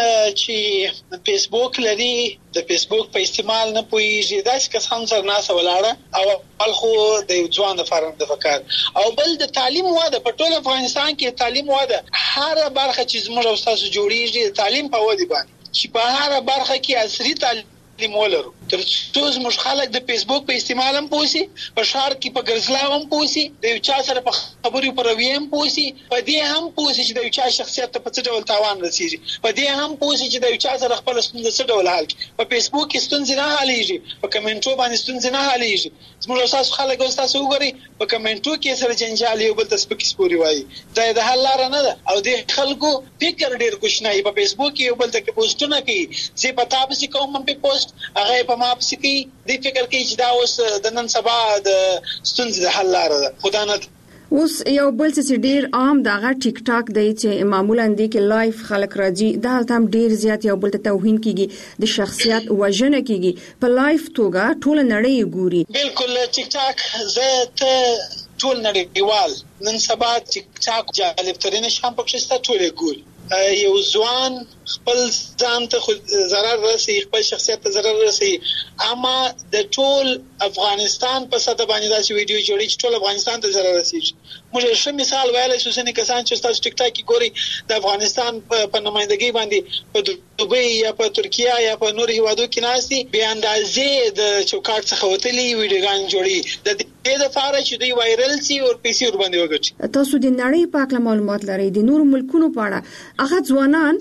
چې فیسبوک لري، د فیسبوک په استعمال نه پوهېږي، داسې کسان سره ناسته ولاړه او اول خو د یو ځوان لپاره د پکار، او بل د تعلیم واده په ټول افغانستان کې تعلیم واده هر برخه چې زموږ او تاسو جوړیږي تعلیم په ودی باندې چې په هر برخه کې عصري تعلیم ولرو. تر څو زموږ خلک د فیسبوک په استعمال هم پوسي، په شهر کې په ګرځلاو هم پوسي، د یو چا سره په خبرو پر رویه هم پوسي، په دې هم پوسي چې د یو چا شخصیت ته په څه ډول تاوان رسیږي، په دې هم پوسي چې د یو چا سره خپل ستونزه څه ډول حل کړي. په فیسبوک کې ستونزې نه حلېږي، په کمنټو باندې ستونزې نه حلېږي. زموږ تاسو خلک اوس تاسو وګورئ په کمنټو کې سره جنجال یو بل ته سپکې سپوري وایي، دا د حل لاره نه ده. او د خلکو فکر ډېر کوچنی په فیسبوک کې یو بل ته پوسټونه کوي، زه په تا پسې کوم هم په پوسټ، هغه په ما پسې کوي، دی فکر کوي چې دا اوس د نن سبا د ستونزې د حل لاره ده. خدا نه اوس یو بل څه ډیر عام دغه ټیک ټاک دی چې معمولا دی کې لایف خلک راځي، دا هم ډیر زیات یو بل ته توهین کیږي، د شخصیت وژنه کیږي، په لایف توګه ټول نړۍ ګوري. بالکل ټیک ټاک زه ته ټول نړیوال نن سبا ټیک ټاک جالب ترين شام پکې ستا ټول ګوري. یو ځوان خپل ځان ته ضرر رسي، خپل شخصیت ته ضرر رسي، اما د ټول افغانستان په ساده باندې داسې ویډیو جوړي چې ټول افغانستان ته ضرر رسي. موږ ښه مثال ویلای شو چې کسان چې تاسو ټیک ټاک کې ګوري د افغانستان په نمائندګۍ باندې په دوبۍ یا په ترکیه یا په نور هیوادو کې ناشتي به اندازې د چوکاټ څخه وتلي ویډیوګان جوړي د دې لپاره چې دوی وایرل شي او پیسې ور باندې وګټي. تاسو د نړۍ په اړه معلومات لرئ، د نور ملکونو په اړه هغه ځوانان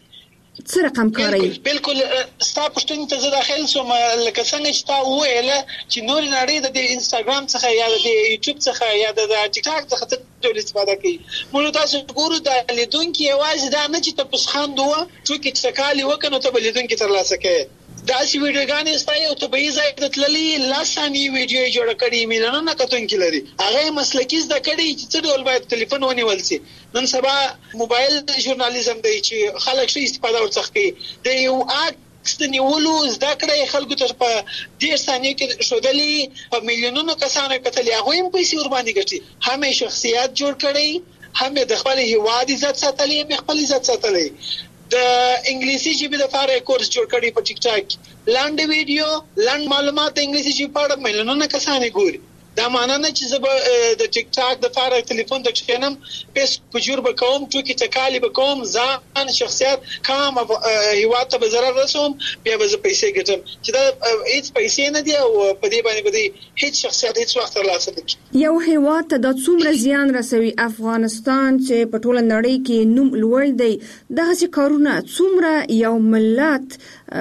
څه رقم کوي؟ بالکل ستا پښتون ته زه داخل سوم، لکه څنګه چې تا وویل چې نور نړۍ د انستاګرام څخه یا د یوټیوب څخه یا د ټیک ټاک څخه ډول استفاده کوي. موږ تاسو ګورو د لیدونکو یوازې دا نه چې تاسو خاندوه ټوکی څکالي وکنه ته لیدونکو ترلاسه کوي. داسې ویډیوګانې ستای او طبيعي ځای ته تللي لاساني ویډیو جوړ کړي میلیونونه کتونکي لري، هغه مسلکي زده کړي چې څه ډول باید ټلیفون ونیول شي. نن سبا موبایل ژورنالیزم دی چې خلک شي استفاده ورڅخه کوي، د یو عکس د نیولو زده کړې خلکو ته په ډېر ثانیو کې شودلې په میلیونونو کسانو کتلې، هغه هم پیسې ور باندې ګټي، هم شخصیت جوړ کړي، هم د خپل هیواد عزت ساتلې، هم خپل عزت ساتلې. د انګلیسي ژبې لپاره کورس جوړ کړی په ټیک ټاک، لاند ویډیو لاند معلومات د انګلیسي ژبې په اړه میلیونونه کسان ګوري. دا معنی نه چې زه د ټیک ټاک د لپاره ټلیفون ته کښینم، پیس کجور به کوم، ټوکی ټکالي به کوم، ځان شخصیت کام هیواد ته به ضرر رسوم، بیا به زه پیسې ګټم، چې دا هیڅ پیسې نه دي او په دې باندې به هیڅ شخصیت هیڅ وخت ترلاسه نه کړي. یو هیواد ته د څومره زیان رسوي افغانستان چې په ټول نړۍ کې نوم لوړ دی، دغه کارونه څومره یو ملت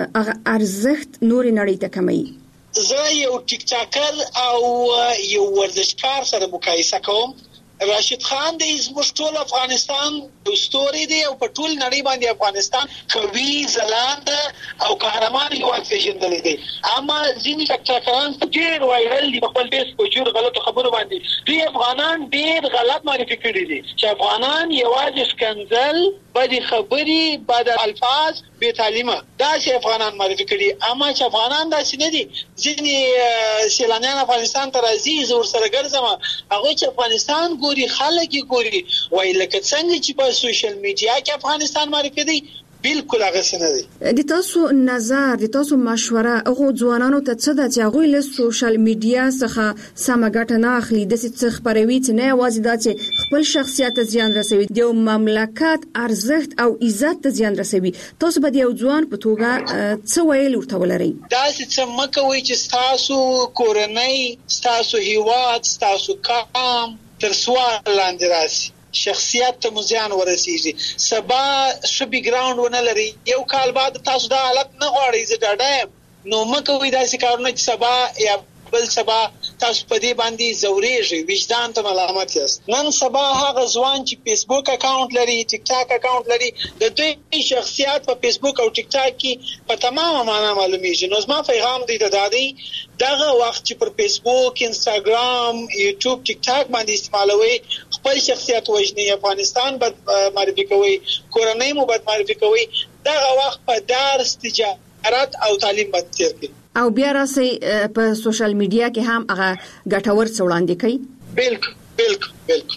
ارزښت نور نړۍ ته کموي؟ زه یو ټیک ټاکر او یو ورزشکار سره مقایسه کوم. راشد خان د زموږ ټول افغانستان د ستوري دی او په ټول نړۍ باندې افغانستان قوي ځلاند او قهرمان هیواد پیژندل دي، اما ځینې ټیک ټاکران ډېر وایرل دي په خپل فیس په جوړ غلط خبرو باندې. دوی افغانان ډېر غلط معرفي کړي دي چې افغانان یوازې ښکنځل، بدې خبرې، بد الفاظ، بې تعلیمه، دا چې افغانان معرفي کړي، اما چې افغانان داسې نه دي. ځینې سیلانیان افغانستان ته راځي، زه ورسره ګرځم، هغوی چې افغانستان ګوري، خلک یې ګوري، وایي لکه څنګه چې په سوشل میډیا کې افغانستان معرفي دی، بالکل هغه څه نه دی. د تاسو نظر، د تاسو مشوره هغه ځوانانو ته څه ده چې هغوی له سوشل میډیا څخه سمه ګټه نه اخلي، داسې څه خپروي چې نه یوازې دا چې خپل شخصیت ته زیان رسوي، د یو مملکت ارزښت او عزت ته زیان رسوي؟ تاسو به د یو ځوان په توګه څه ویل ورته ولرئ؟ داسې څه مه کوئ چې ستاسو کورنۍ، ستاسو هیواد، ستاسو قام تر سوال لاندې راشي، شخصیت ته مزیان ورسیږي، سبا ښه بیک ګراوند ونه لري، یو کال بعد تاسو دا حالت نه غواړئ، زه ډاډه یم، نو مه کوئ داسې کارونه چې سبا یا بل سبا تاسو په دې باندې زوريږي، وجدان ته ملامت یاست. نن سبا هغه ځوان چې فیسبوک اکاونټ لري، ټیک ټاک اکاونټ لري، د دوی شخصیت په فیسبوک او ټیک ټاک کې په تمامه معنا معلومیږي. نو زما پیغام دی د دادی دغه وخت چې پر فیسبوک، انستګرام، یوټیوب، ټیک ټاک باندې استعمالوي، خپل شخصیت وژني، افغانستان بد معرفي کوي، کورنۍ مو بد معرفي کوي، دغه وخت په درس، تجارت او تعلیم باندې تیر کړي. او بیا راسي په سوشل میډیا کې هم هغه ګټور څه وړاندې کوي. بالکل بالکل بالکل.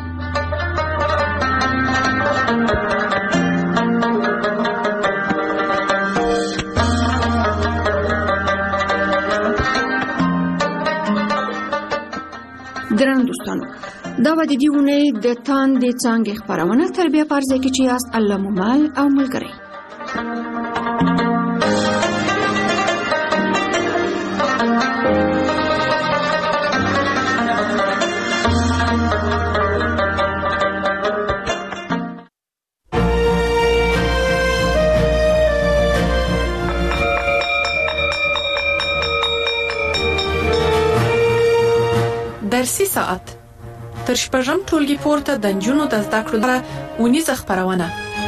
ګران دوستانو، دا و د دې ونې د تان د څنګه خبرونه تربیه پرځه کې چې است الله مومال او ملګری. درسي ساعت تر شپږم ټولګي پورته د نجونو د زده کړو لپاره ونیزه خبرونه.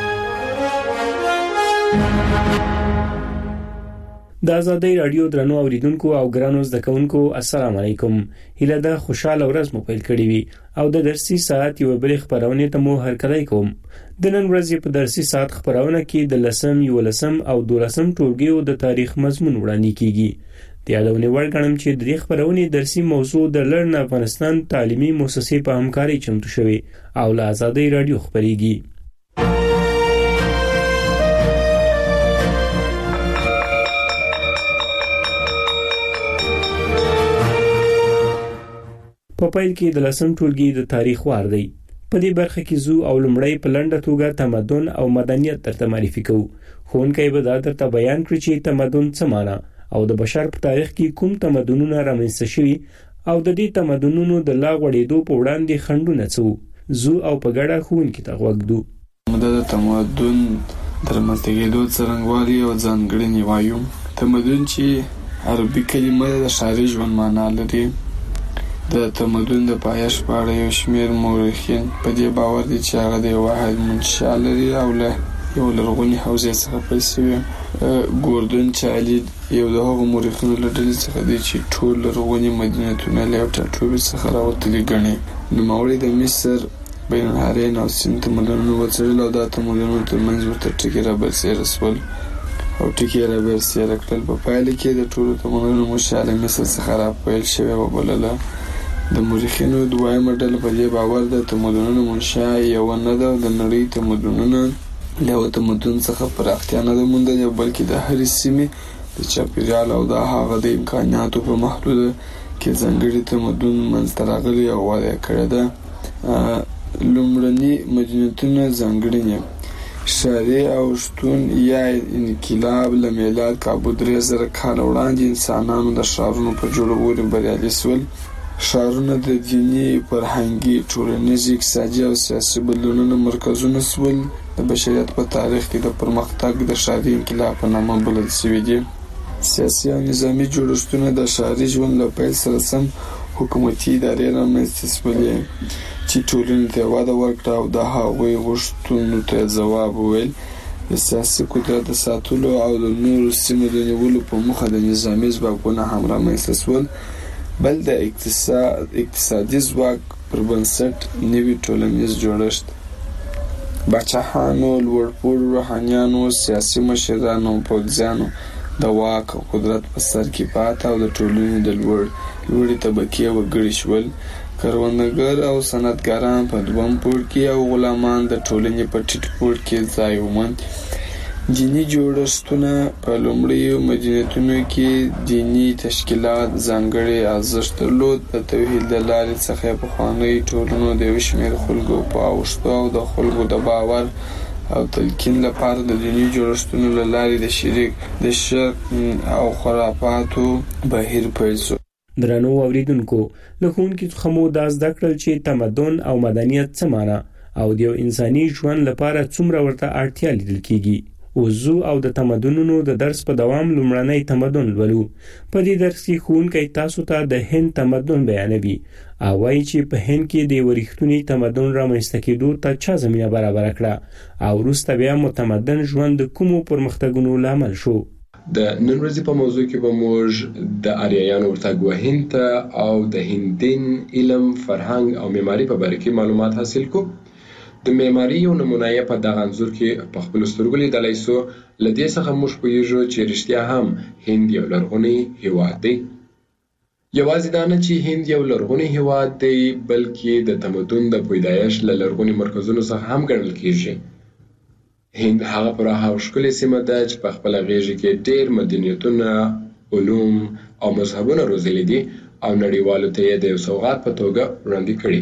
د آزادۍ رادیو درنو اوریدونکو او ګرانو زده کوونکو السلام علیکم. هیله ده خوشاله ورځ مو پیل کړې وي او د درسي ساعت یو بل خبرونه ته مو هرکلی کوم. د نن ورځې په درسي ساعت خبرونه کې د لسم، یولسم او دولسم ټولګیو د تاریخ مضمون وړاندې کیږي. د یادونې وړ ګڼم چې د دې خبرونې درسي موضوع د لرن افغانستان تعلیمي مؤسسې په همکاري چمتو شوی او له آزادۍ رادیو خبريږي. په پیل کې د لسم ټولګي د تاریخ وار دی. په دې برخه کې زو او لمړی په لنډه توګه تمدن او مدنیت درته معرفي کوو. ښوونکی به دا درته بیان کړي چې تمدن څه معنی او د بشر په تاریخ کې کوم تمدنونه رامنځته شوي او د دې تمدنونو د لا غوړېدو په وړاندې خنډونه څه زو او په ګډه ښوونکي ته غوږ ږدو. د تمدن درملته کېدو څرنګوالي او ځانګړنې وایو. تمدن چې عربي کلمه د ښاري ژوند معنا لري. د تمدن د پایښت په اړه یو شمېر مورخین په دې باور دي چې هغه د یو واحد منشأ لري او له یو لرغوني حوزې څخه پیل شوی. ګوردون چالي یو د هغو مورخینو له ډلې څخه دی چې ټول لرغوني مدینتونه له یو ټاټوبي څخه راوتلي ګڼي. نوموړي د مصر، بین النهرین او سیند تمدنونه وڅېړل او دا تمدنونه ترمنځ ورته ټکي رابرسېره شول او ټکي یې رابرسېره کړل. په پایله کې د ټولو تمدنونو منشأ له مصر څخه راپیل شوې وبلله. د مورخینو دویمه ډله په دې باور ده تمدنونو منشأ یوه نه ده. د نړۍ تمدنونه له یو تمدن څخه پراختیا نه ده موندلې بلکې د هرې سیمې د چاپیریال او د هغه د امکاناتو په محدوده کې ځانګړي تمدن منځته راغلی او وده یې کړې ده. لومړني مدینتونه ځانګړنې ښاري او شتون یا انقلاب له میلاد کابو درې زره کاله وړاندې انسانانو د ښارونو په جوړولو بریالي شول. ښارونه د دیني، فرهنګي، ټولنیز، اقتصادي او سیاسي بدلونونو مرکزونه شول. د بشریت په تاریخ کې د پرمختګ د ښاري انقلاب په نامه بلل شوي دي. سیاسي او نظامي جوړښتونه د ښاري ژوند له پیل سره سم حکومتي ادارې رامنځته شولې چې ټولنې ته وده ورکړه او د هغوی غوښتنو ته ځواب وویل. د سیاسي قدرت د ساتلو او د نورو سیمو د نیولو په موخه د نظامي ځواکونه هم رامنځته شول. بل د اقتصاد اقتصادي ځواک پر بنسټ نوي ټولنیز جوړښت، باچاهانو، لوړپوړو روحانیانو، سیاسي مشرانو، پوځیانو د واک او قدرت په سر کې پاته او د ټولنې د لوړ لوړې طبقې وګړي شول. کروندګر او صنعتګران په دویم پوړ کې او غلامان د ټولنې په ټیټ پوړ کې ځای وموند. دینی جوړښتونه په لومړیو مدینتونو کې دینی تشکیلات ځانګړي ارزښت درلود. د توحید د لارې څخه پخوانۍ ټولنو د یو شمېر خلکو په اوښتو او د خلکو د باور او تلقین لپاره د دینی جوړښتونو له لارې د شرک د شرک او خرافاتو بهیر پیل شو. درنو اوریدونکو، له ښوونکي څخه مو دا زده کړل چې تمدن او مدنیت څه معنی او د یو انساني ژوند لپاره څومره ورته اړتیا لیدل کیږي. وزو او د تمدنونو د درس په دوام لومړنی تمدن ولو. په دې درس کې ښوونکی تاسو ته د هند تمدن بیانوي او وایي چې په هند کې د ورښتوني تمدن رامنځته کېدو ته چا زمینه برابره کړه او وروسته بیا متمدن ژوند د کومو پرمختګونو لامل شو. د نن ورځې په موضوع کې به موږ د آریایانو ورتګ هند ته او د هندین علم، فرهنګ او معماري په باره کې معلومات حاصل کوو. د معماري یو نمونه یې په دغه انځور کې په خپلو سترګو لیدلی سو. له دې څخه موږ پوهیږو چې رښتیا هم هند یو لرغونی هیواد دی. یوازې دا نه چې هند یو لرغونی هیواد دی، بلکې د تمدن د پیدایش له لرغوني مرکزونو څخه هم ګڼل کېږي. هند هغه پراخه او ښکلې سیمه ده چې په خپله غېږه کې ډېر مدنیتونه، علوم او مذهبونه روزلي دي او نړیوالو ته یې د یو سوغات په توګه وړاندې کړي.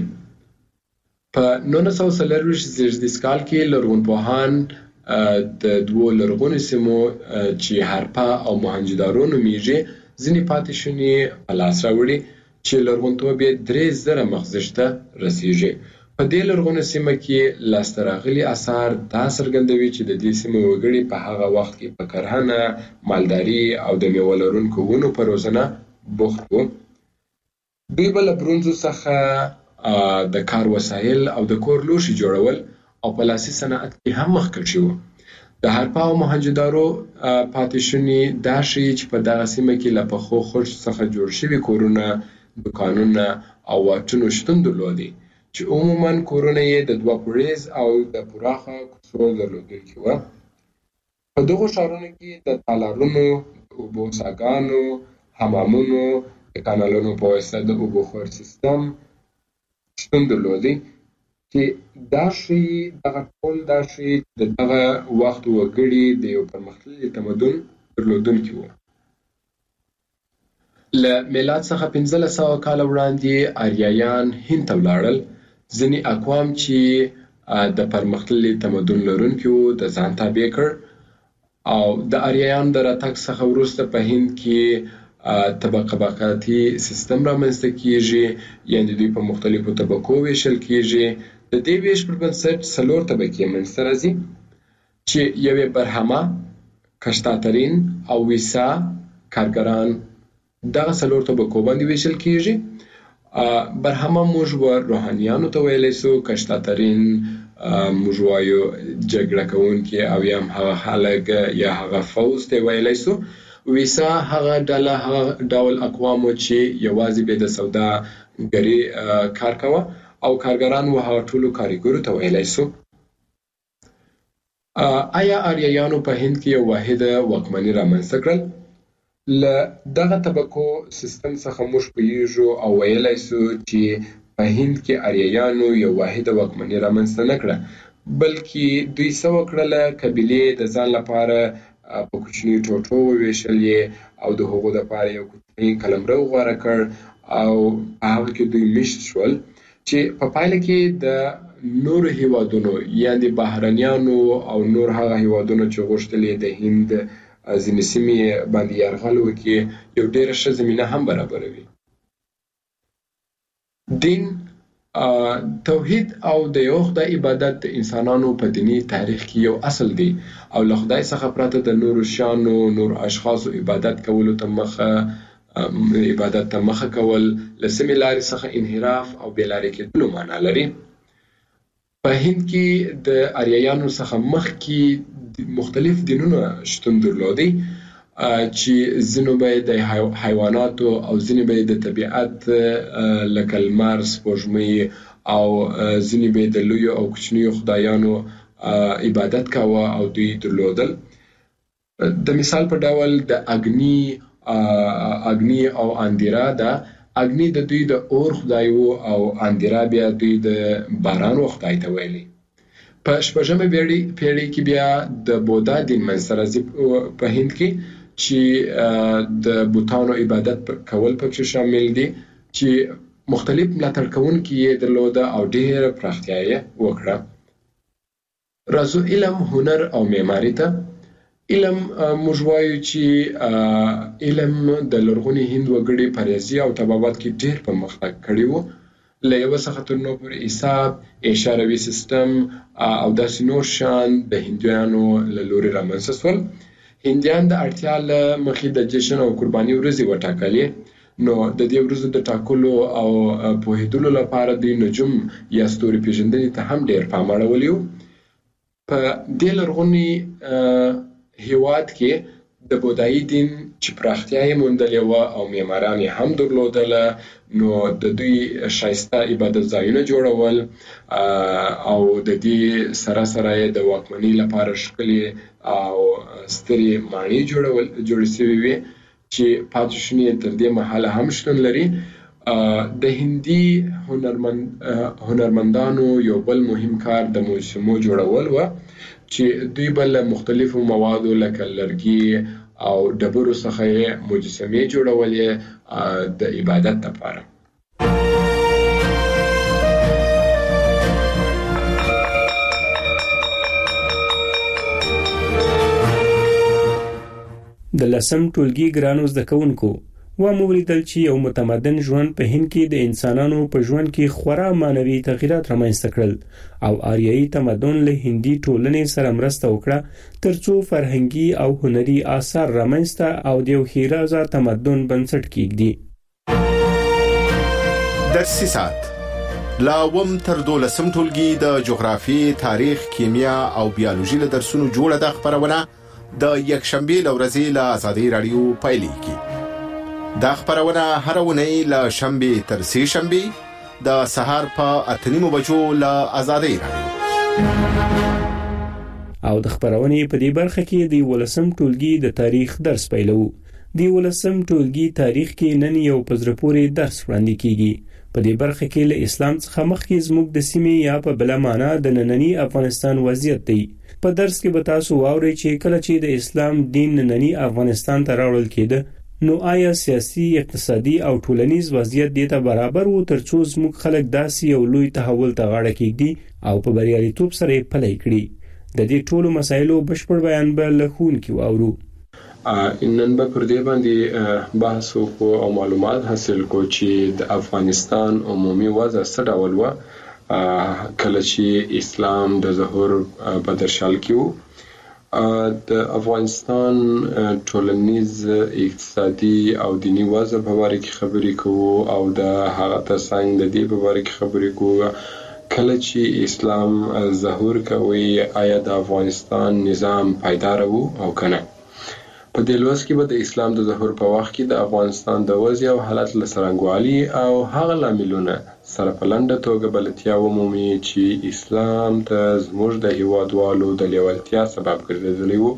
په نولس سوه څلرویشت زېږدیز کال کې لرغونپوهان د دوو لرغونو سیمو چې هارپا او موهنجودارو نومیږي ځینې پاتې شونې په لاس راوړي چې لرغونتوب یې درې زره مخزش ته رسیږي. په دې لرغونو سیمه کې لاسته راغلي اثار دا څرګندوي چې د دې سیمې وګړي په هغه وخت کې په کرهنه، مالداري او د میوه لرونکو ونو په روزنه بوخت وو. دوی به له برونزو څخه د کار وسایل او د کور لوښي جوړول او په لاسي صنعت کې هم مخکښ وو. د هارپا او موهنجودارو پاتې شونې دا ښیي چې په دغه سیمه کې له پخو خښتو څخه جوړ شوي کورونه، دوکانونه او واټونو شتون درلودی چې عموماً کورونه یې د دوه پوړیز او د پراخه کوڅو درلودونکي وو. په دغو ښارونو کې د تالارونو، د اوبو څاګانو، حمامونو، د کانالونو په واسطه د اوبو خور سیستم شتون درلودی چې دا ښیي دغه ټول دا ښیي چې د دغه وخت وګړي د یو پرمختللي تمدن درلودونکي وو. له میلاد څخه پنځلس سوه کاله وړاندې آریایان هند ته ولاړل. ځینې اقوام چې د پرمختللي تمدن لرونکي وو د ځان تابع کړ او د آریایانو د راتګ څخه وروسته په هند کې طبقاتي سیستم رامنځته کیږي، یعنې دوی په مختلفو طبقو ویشل کیږي. د دې ویش پر بنسټ څلور طبقې منځته راځي چې یوې برهمه، کشتاترین او ویسا کارګران دغه څلور طبقو باندې ویشل کیږي. برهمه موږ و روحانیانو ته ویلی سو، کشتاترین موږ وایو جګړه کوونکي او یا هم هغه خلک یا هغه فوز ته ویلی سو. ویسا هغه ډله هغه ډول اقوامو چې یوازې به د سوداګري کار کوه او کارګران و هغه ټولو کارګرو ته ویلی سو. آیا آریایانو په هند کې یو واحده واکمني رامنځته کړل؟ له دغه طبقو سیستم څخه موږ پوهیږو او ویلی سو چې په هند کې آریایانو یو واحده واکمني رامنځته نه کړه، بلکې دوی څه وکړله، قبیلې د ځان لپاره په کوچنیو ټوټو وویشلې او د هغو دپاره یو کوچنی قلمرو غوره کړ او په هغه کې دوی مشت شول چې په پایله کې د نورو هیوادونو یعنې بهرنیانو او نور هغه هیوادونو چې غوښتل د هند ځینې سیمې باندې یرغل وکړي یو ډېره ښه زمینه هم برابروي. دین، توحید او د یو خدای عبادت د انسانانو په دیني تاریخ کې یو اصل دی او له خدای څخه پرته د نورو شیانو، نورو اشخاصو عبادت کولو ته مخه عبادت ته مخه کول له سمې لارې څخه انحراف او بېلارې کېدلو معنا لري. په هند کې د آریایانو څخه مخکې مختلف دینونه شتون درلودی چې ځینو به د حیواناتو او ځینې به د طبیعت لکه لمر، سپوږمۍ او ځینې به د لویو او کوچنیو خدایانو عبادت کاوه او دوی درلودل. د مثال په ډول د اګنی اګنی او اندیرا ده. اګنی د دوی د اور خدای وو او اندیرا بیا دوی د باران و خدای ته ویلي. په شپږمه پیړۍ کې بیا د بودا دین منځته راځي په هند کې چې د بوتانو عبادت کول پکې شامل دي چې مختلف ملاتړ کوونکي یې درلوده او ډېره پراختیا یې وکړه. راځو علم، هنر او معماري ته. علم موږ وایو چې علم د لرغوني هند وګړي په ریاضي او طبابت کې ډېر پرمختګ کړی و. له یو څخه تر نو پورې حساب، اشاروي سیستم او داسې نور شان د هندیانو له لوري رامنځته شول. هندیان د اړتیا له مخې د جشن او قرباني ورځې وټاکلې، نو د دې ورځو د ټاکلو او پوهېدلو لپاره د نجوم یا ستوري پیژندنې ته هم ډېر پام اړولی و. په دې لرغوني هېواد کې د بودایي دین چې پراختیا یې موندلې وه او معماران یې هم درلودله، نو د دوی ښایسته عبادت ځایونه جوړول او د دې سره سره یې د واکمنۍ لپاره ښکلې او سترې ماڼۍ جوړول جوړې شوې وې چې پاتې شونې تر دې مهاله هم شتون لري. د هندي هنرمند هنرمندانو یو بل مهم کار د مجسمو جوړول و چې دوی به له مختلفو موادو لکه لرګي او ډبرو څخه یې مجسمې جوړولې د عبادت لپاره. د لسم ټولګي ګرانو زده کوونکو ومو ولیدل چې یو متمدن ژوند په هند کې د انسانانو په ژوند کې خورا معنوي تغیرات رامنځته کړل او آریایي تمدن له هندي ټولنې سره مرسته وکړه ترڅو فرهنګي او هنري آثار رامنځته او د یو ښېرازه تمدن بنسټ کېږدي. درسي ساعت لا اووم تر دولسم ټولګي د جغرافیې، تاریخ، کیمیا او بیولوژي له درسونو جوړه ده خپرونه د یکشنبې له ورځې له آزادۍ راډیو پیلېږي. دا خپرونه هره اونۍ له شنبې تر سې شنبې د سهار په اته نیمو بجو له آزادۍ راډیو. او د خپرونې په دې برخه کې د ولسم ټولګي د تاریخ درس پیلوو. د ولسم ټولګي تاریخ کې نن یو په زړه پورې درس وړاندې کیږي. په دې برخه کې له اسلام څخه مخکې زموږ د سیمې یا په بله معنا د ننني افغانستان وضعیت دی. په درس کې به تاسو واورئ چې کله چې د اسلام دین ننني افغانستان ته راوړل کېده نو آیا سیاسي، اقتصادي او ټولنیز وضعیت دې ته برابر و ترڅو زموږ خلک داسې یو لوی تحول ته غاړه کېږدي او په بریالیتوب سره یې پلی کړي؟ د دې ټولو مسایلو بشپړ بیان به له ښوونکي واورو. نن به پر دې باندې بحث وکړو او معلومات حاصل کړو چې د افغانستان عمومي وضع څه ډول وه کله چې اسلام د ظهور په درشل کې و. د افغانستان ټولنیز، اقتصادي او دینی وضع په باره کې خبرې کوو او د هغه ترڅنګ د دې په باره کې خبرې کوو کله چې اسلام ظهور کوي آیا د افغانستان نظام پایدار وو او کنه. په دې لوست کې به د اسلام د ظهور په وخت کې د افغانستان د وضع او حالت له څرنګوالي او هغه لاملونه سره په لنډه توګه بلدتیا ومومي چې اسلام ته زموږ د هیوادوالو د لیوالتیا سبب ګرځېدلی وو.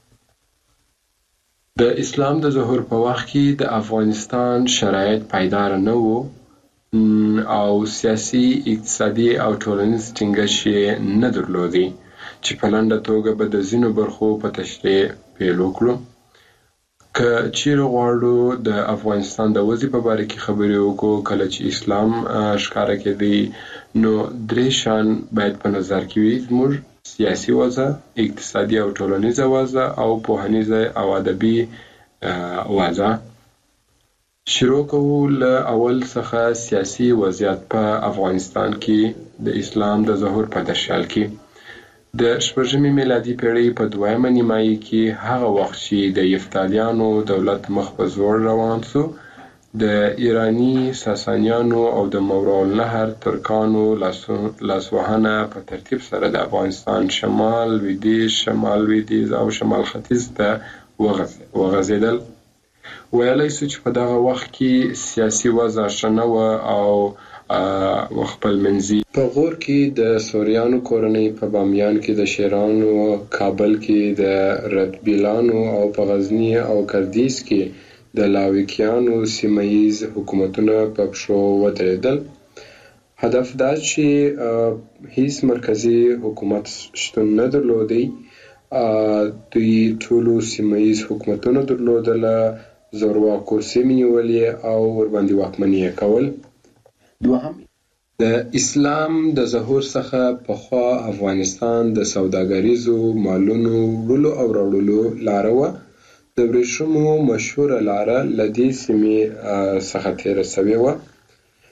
د اسلام د ظهور په وخت کې د افغانستان شرایط پایدار نه وو او سیاسي، اقتصادي او ټولنیز ټینګښت یې نه درلودی چې په لنډه توګه به د ځینو برخو په تشریح پیل وکړو. که چیرې غواړو د افغانستان د وضع په باره کې خبرې وکړو کله چې اسلام ښکاره کېدی نو درې شیان باید په نظر کې وي: زموږ سیاسي وضع، اقتصادي او ټولنیزه وضع او پوهنیزه او ادبي وضع. شروع کوو له اول څخه سیاسي وضعیت په افغانستان کې د اسلام د ظهور په درشل کې. د شپږمې میلادي پیړۍ په دویمه نیمایي کې هغه وخت چې د یفتالیانو دولت مخ په زوړ روان شو، د ایرانی ساسانیانو او د ماوراءالنهر ترکانو لاسوهنه په ترتیب سره د افغانستان شمال، لویدیځ، شمال لویدیځ او شمال ختیځ ته وغځېدل. ویلی سو چې په دغه وخت کې سیاسي وضع ښه نه وه او خپل منځي. په غور کې د سوریانو کورنۍ، په بامیان کې د شیرانو، کابل کې د ردبیلانو او په غزني او کردیز کې د لاویکیانو سیمه‌ییز حکومتونه په پښو ودرېدل. هدف دا چې هیڅ مرکزي حکومت شتون نه درلودی. دوی ټولو سیمه‌ییز حکومتونه درلودله، زورواکو سیمې نیولې او ورباندې واکمني یې کول. دوهم، د اسلام د ظهور څخه پخوا افغانستان د سوداګریزو مالونو وړلو او راوړلو لاره وه. د ورېښمو مشهوره لاره له دې سیمې څخه تېره سوې وه.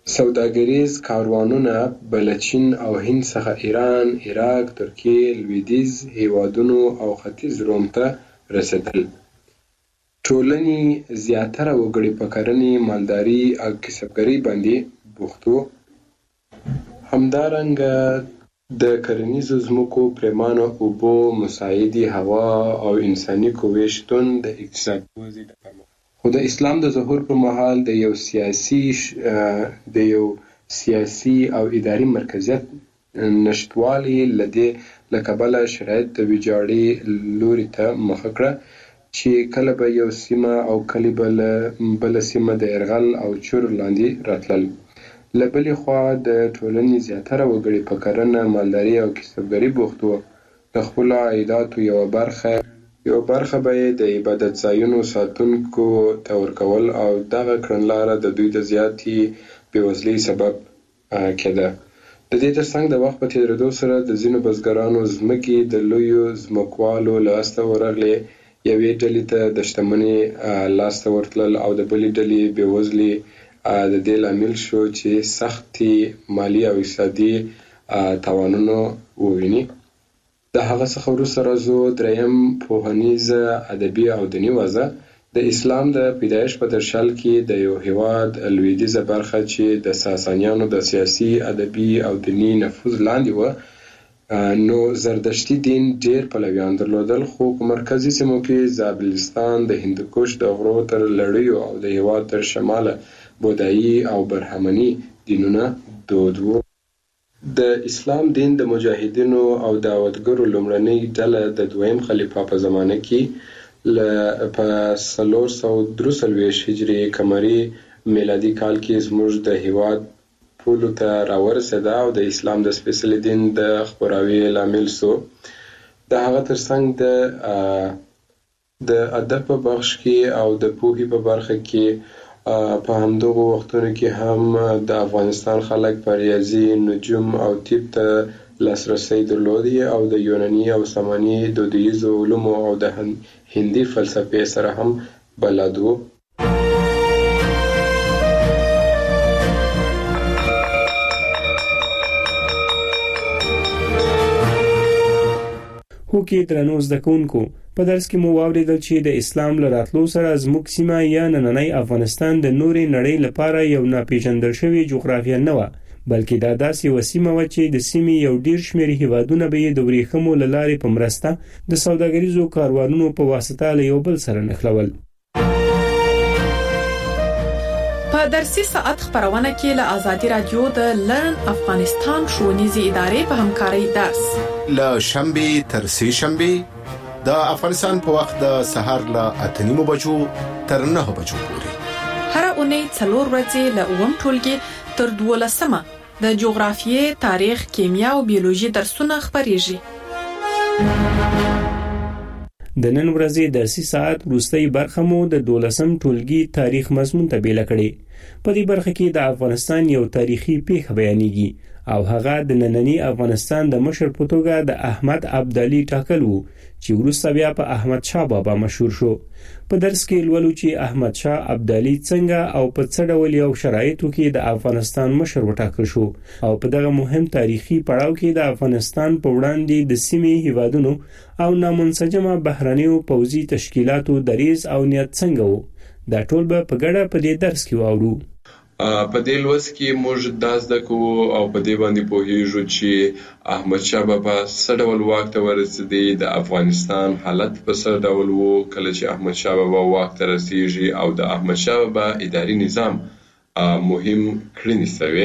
سوداګریز کاروانونه به له چین او هند څخه ایران، عراق، ترکیه، لویدیځ هیوادونو او ختیځ روم ته رسېدل. ټولنې زیاتره وګړي په کرنې، مالداري او کسبګرۍ باندې بوخت وو. همدارنګه د کرنیزو ځمکو پرېمانه اوبو، مساعدې هوا او انساني قوې شتون د اقتصادي ودې د پرمختګ خو د اسلام د ظهور پر مهال د یو سیاسي د یو سیاسي او اداري مرکزیت نشتوالي له دې له کبله شرایط د ویجاړۍ لوري ته مخه کړه چې کله به یو سیمه او کله به بله سیمه د یرغل او چور لاندې راتلل. له بلې خوا د ټولنې زیاتره وګړي په کرنه، مالداري او کسبګرۍ بوخت وو. د خپلو عایداتو یوه برخه یوه برخه به یې د عبادت ځایونو ساتونکو ته ورکول او دغه کړنلاره د دوی د زیاتې بېوزلۍ سبب کېده. د دې ترڅنګ د وخت په تېرېدو سره د ځینو بزګرانو ځمکې د لویو ځمکوالو لاسته ورغلې، یوې ډلې ته د شتمنۍ لاسته ورتلل او د بلې ډلې بېوزلي د دې لامل شو چې سختې مالي او اقتصادي تاوانونه وویني. د هغه څخه وروسته راځو دریم پوهنیزه، ادبي او دیني وضع. د اسلام د پیدایښت په درشل کې د یو هیواد لویدیځه برخه چې د ساسانیانو د سیاسي، ادبي او دیني نفوذ لاندې وه، نو زردشتي دین ډېر پلویان درلودل، خو په مرکزي سیمو کې زابلستان، د هندوکش د غرو تر لړیو او د هیواد تر شماله بودایي او برهمني دینونه دود وو. د اسلام دین د مجاهدینو او دعوتګرو لومړنۍ ډله د دویم خلیفه په زمانه کې په څلور سوه درې څلوېښت هجري قمري میلادي کال کې زموږ د هیواد پولو ته راورسېده او د اسلام د سپېڅلي دین د خپراوي لامل سو. د هغه ترڅنګ د د ادب په بخش کې او د پوهې په برخه کې په همدغو وختونو کې هم د افغانستان خلک په ریاضي، نجوم او طب ته لاسرسی درلودی او د یوناني او ساماني دودیزو علومو او د هندي فلسفې سره هم بلد وو. هو کې درنو زده کوونکو، په درس کې مو واورېدل چې د اسلام له راتلو سره زموږ سیمه یا نننی افغانستان د نورې نړۍ لپاره یو ناپېژندل شوې جغرافیه نه وه، بلکې دا داسې یوه سیمه وه چې د سیمې یو ډېر شمېر هیوادونه به یې د ورېښمو له لارې په مرسته د سوداګریزو کاروانونو په واسطه له یو بل سره نښلول. په درسي ساعت خبرونه کې له آزادي رادیو د لرن افغانستان ښوونیزې ادارې په همکارۍ درس له شنبې تر سې شنبې د افغانستان په وخت د سهار له اته نیمو بجو تر نهه بجو پورې هر اونۍ څلور ورځې له اووم ټولګي تر دولسمه د جغرافیې، تاریخ، کیمیا او بیولوژي درسونه خبرېږي. د نن ورځې درسي ساعت وروستۍ برخه مو د دولسم ټولګي تاریخ مضمون ته بیله کړې. په دې برخه کې د افغانستان یو تاریخي پیښه بیانېږي او هغه د نننی افغانستان د مشر په توګه د احمد ابدالي ټاکل وو چې وروسته بیا په احمد شاه بابا مشهور شو. په درس کې لولو چې احمد شاه ابدالي څنګه او په څه ډول یو شرایطو کې د افغانستان مشر وټاکل شو او په دغه مهم تاریخي پړاو کې د افغانستان په وړاندې د سیمې هیوادونو او نامنسجمه بهرنیو پوځي تشکیلاتو دریځ او نیت څنګه وو. دا ټول به په ګډه په دې درس کې واورو. په دې لوست کې موږ دا زده کوو او په دې باندې پوهیږو چې احمد شاه بابا څه ډول واک ته ورسېدی، د افغانستان حالت په څه ډول وو کله چې احمد شاه بابا واک ته رسیږي او د احمد شاه بابا اداري نظام مهم کړنې سوې.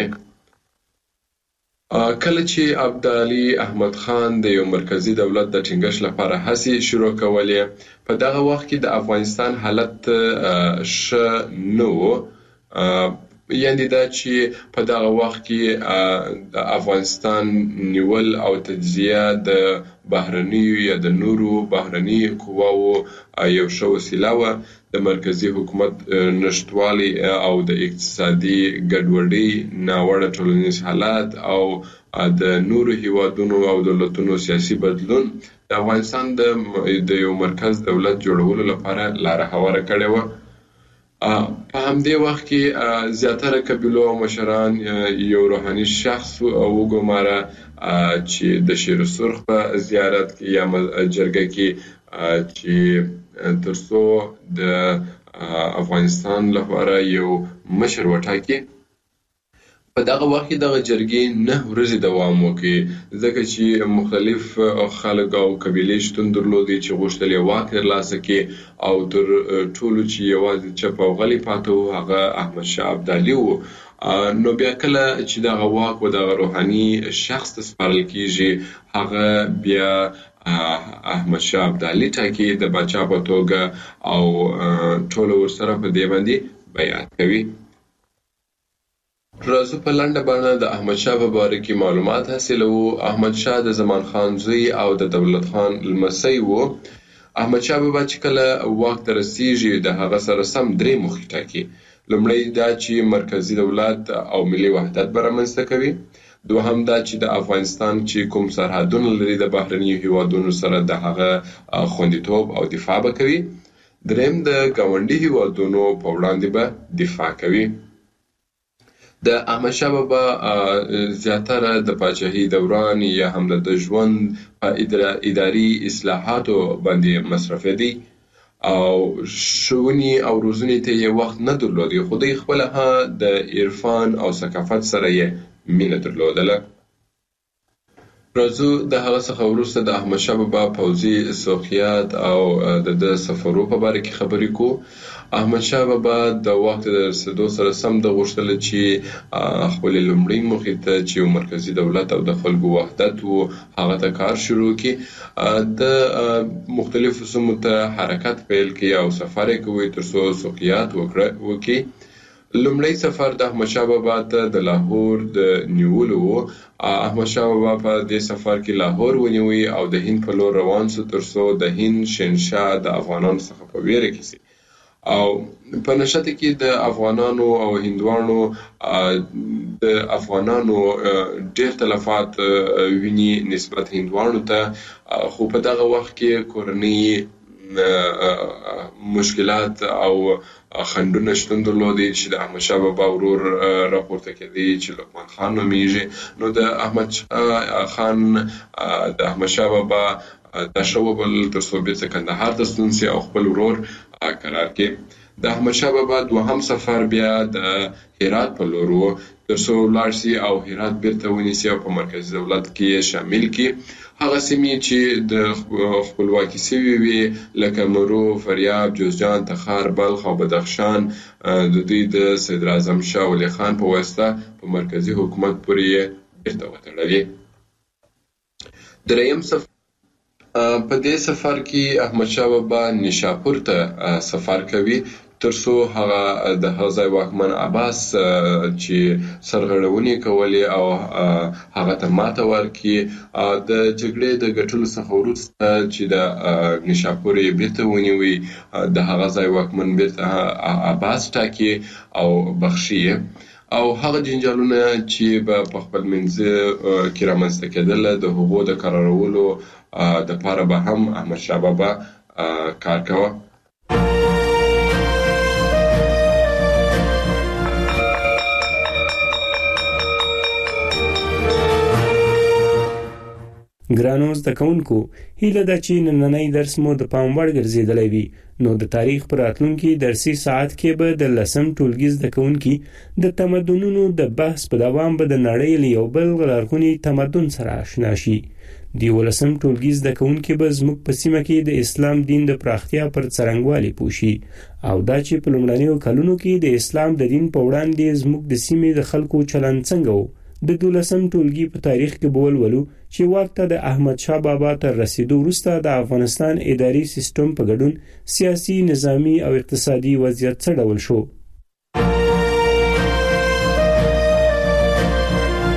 کله چې ابدالي احمد خان د یو مرکزی دولت د ټینګښت لپاره هڅې شروع کولې، په دغه وخت کې د افغانستان حالت ښه نه و. یعنی دا چې په دغه وخت کې د افغانستان نیول او تجزیه د بهرنیو یا د نورو بهرني قواو یو ښه وسیله وه. د مرکزي حکومت نشتوالی او د اقتصادي ګډوډۍ، ناوړه ټولنیز حالات او د نورو هیوادونو او دولتونو سیاسي بدلون د افغانستان د یو مرکز دولت جوړولو لپاره لاره هواره کړې وه. په همدې وخت کې زیاتره قبیلو او مشران یو روحاني شخص وګماره چې د شیر سرخ په زیارت کې یا جرګه کې چې ترڅو د افغانستان لپاره یو مشر وټاکي. په دغه وخت کې دغه جرګې نه ورځې دوام وکړي ځکه چې مختلف خلک او قبیلې شتون درلودي چې غوښتل یې واک ترلاسه کړي او تر ټولو چې یوازې چپ او غلی پاته و هغه احمد شاه ابدالي و. نو بیا کله چې دغه واک و دغه روحاني شخص ته سپارل کیږي هغه بیا احمد شاه ابدالي ټاکي د باچا په توګه او ټول ورسره په دې باندې بیعت کوي. راځو په لنډه بڼه د احمد شاه په باره کې معلومات حاصلوو. احمد شاه د زمان خان زوی او د دولت خان لمسی و. احمد شاه بابا چې کله واک ته رسیږي د هغه سره سم درې موخې ټاکي. لومړی دا چې مرکزی دولت او ملي وحدت به رامنځته کوي. دوهم دا چې د افغانستان چې کوم سرحدونه لري د بهرنیو هیوادونو سره د هغه خوندیتوب او دفاع به کوي. دریم د ګاونډي هیوادونو په وړاندې به دفاع کوي. د احمد شاه بابا زیاتره د پاچاهۍ دوران یا هم د ژوند په اداري اصلاحاتو باندې مصرف دي او ښوونې او روزنې ته یې وخت نه درلودی خو دوی خپله د عرفان او ثقافت سره یې مینه درلودله. راځو د هغه څخه وروسته د احمد شاه بابا پوځي سوقیات او د د سفرو په باره کې خبرې کوو. احمد شاه بابا د واک ته د رسېدو سره سم د غوښتل چې خپلې لومړۍ موخې ته چې یو مرکزي دولت او د خلکو وحدت و هغه ته کار شروع کړي. د مختلفو سیمو ته حرکت پیل کړي او سفر یې کوي تر څو سوقیات وکړي. لومړی سفر د احمد شاه بابا ته د لاهور د نیولو و. احمد شاه بابا په دې سفر کې لاهور ونیوي او د هند په لور روان شو تر څو د هند شهنشاه د افغانانو څخه په ویره کې شي او په نشته کې د افغانانو او هندوانو د افغانانو ډېر تلفات ویني نسبت هندوانو ته. خو په دغه وخت کې کورنۍ مشکلات او خنډونه شتون درلودي چې د احمد شاه بابا ورور راپورته کړي چې لقمان خان نومیږي. نو د احمد خان د احمد شاه بابا دا شو بل تر څو بیرته کندهار ته ستون سي او خپل ورور قرار کړي. د احمد شاه بابا دوهم سفر بیا د هرات په لور و تر څو لاړ سي او هرات بیرته ونیسي او په مرکزي دولت کې شامل کړي. هغه سیمې چې د خپلواکي سوي وي لکه مرو، فاریاب، جوزجان، تخار، بلخ او بدخشان د دوی د صدر اعظم شاه ولي خان په واسطه په مرکزي حکومت پورې بیرته وتړلې. دریم سفر په دې سفر کې احمد شاه بابا نیشاپور ته سفر کوي تر څو هغه د هغه ځای واکمن عباس چې سرغړونې کولې او هغه ته ماته ورکړي. د جګړې د ګټلو څخه وروسته چې د نیشاپور یې بیرته ونیوي د هغه ځای واکمن بیرته عباس ټاکي او بخښي او هغه جنجالونه چې په خپل منځ کې رامنځته کېدل د هغو د قرارولو د پاره به هم احمد شاه بابا کار کاوه. ګرانو زده کوونکو، هیله ده چې نننی درس مو د پام وړ ګرځېدلی وي. نو د تاریخ په راتلونکي درسي ساعت کې به د لسم ټولګي زده کوونکي د تمدنونو د بحث په دوام به د نړۍ له یو بل لرغوني تمدن سره آشنا شي. د یولسم ټولګي زده کوونکي به زموږ په سیمه کې د اسلام دین د پراختیا پر څرنګوالي پوه شي او دا چې په لومړنیو کلونو کې د اسلام د دین په وړاندې زموږ د سیمې د خلکو چلند څنګه و. د دولسم ټولګي په تاریخ کې به ولولو چې واک ته د احمد شاه بابا تر رسیدو وروسته د افغانستان اداري سیستم په ګډون سیاسي، نظامي او اقتصادي وضعیت څه ډول شو.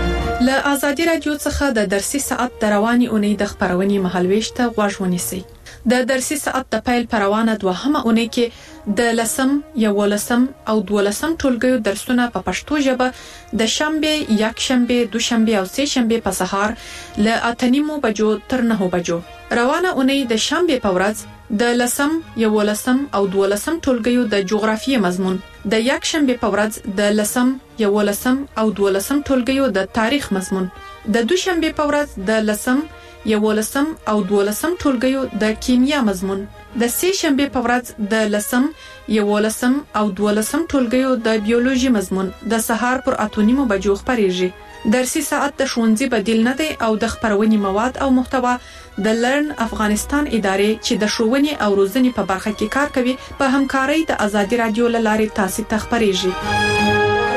له آزادي رادیو څخه د درسي ساعت د رواني اونۍ د خبرونې مهالويش ته غوږ ونیسئ. د درسي ساعت د پیل پروانه دوهمه اونۍ کې د لسم، یولسم او دولسم ټولګیو درسونه په پښتو ژبه د شنبه، یک شنبه، دو شنبه او سه شنبه په سهار له اته نیمو بجو تر نهو بجو. روانه اونۍ د شنبه په ورځ د لسم، یولسم او دولسم ټولګیو د جغرافیې مضمون، د یک شنبه په ورځ د لسم، یولسم او دولسم ټولګیو د تاریخ مضمون، د دوشنبه په ورځ د لسم، یولسم او دولسم ټولګیو د کیمیا مضمون، د سه شنبه په ورځ د لسم، یولسم او دولسم ټولګیو د بیولوژي مضمون د سهار پر اته نیمو بجو خبريږي. درسي ساعت د ښوونځي بدیل نه دی او د خبرونې مواد او محتوا د لرن افغانستان ادارې چې د ښوونې او روزنې په برخه کې کار کوي په همکارۍ د ازادي رادیو له لارې تاسو ته خبريږي.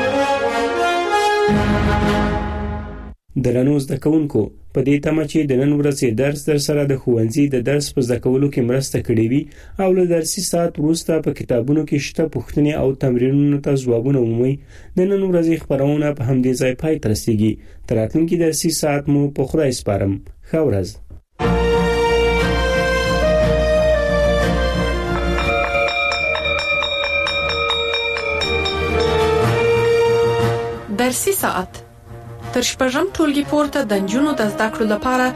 درنو زده کوونکو، په دې تمه چې د نن ورځې درس در سره د ښوونځي د درس په زده کولو کې مرسته کړې وي او له درسي ساعت وروسته په کتابونو کې شته پوښتنې او تمرینونو ته ځوابونه ومومئ، د نن ورځې خبرونه په همدې ځای پای ته رسیږي. تر راتلونکي درسي ساعت مو په خدای سپارم. ښه ورځ. درسي ساعت تر شپږم ټولګي پورته د نجونو د زده کړو لپاره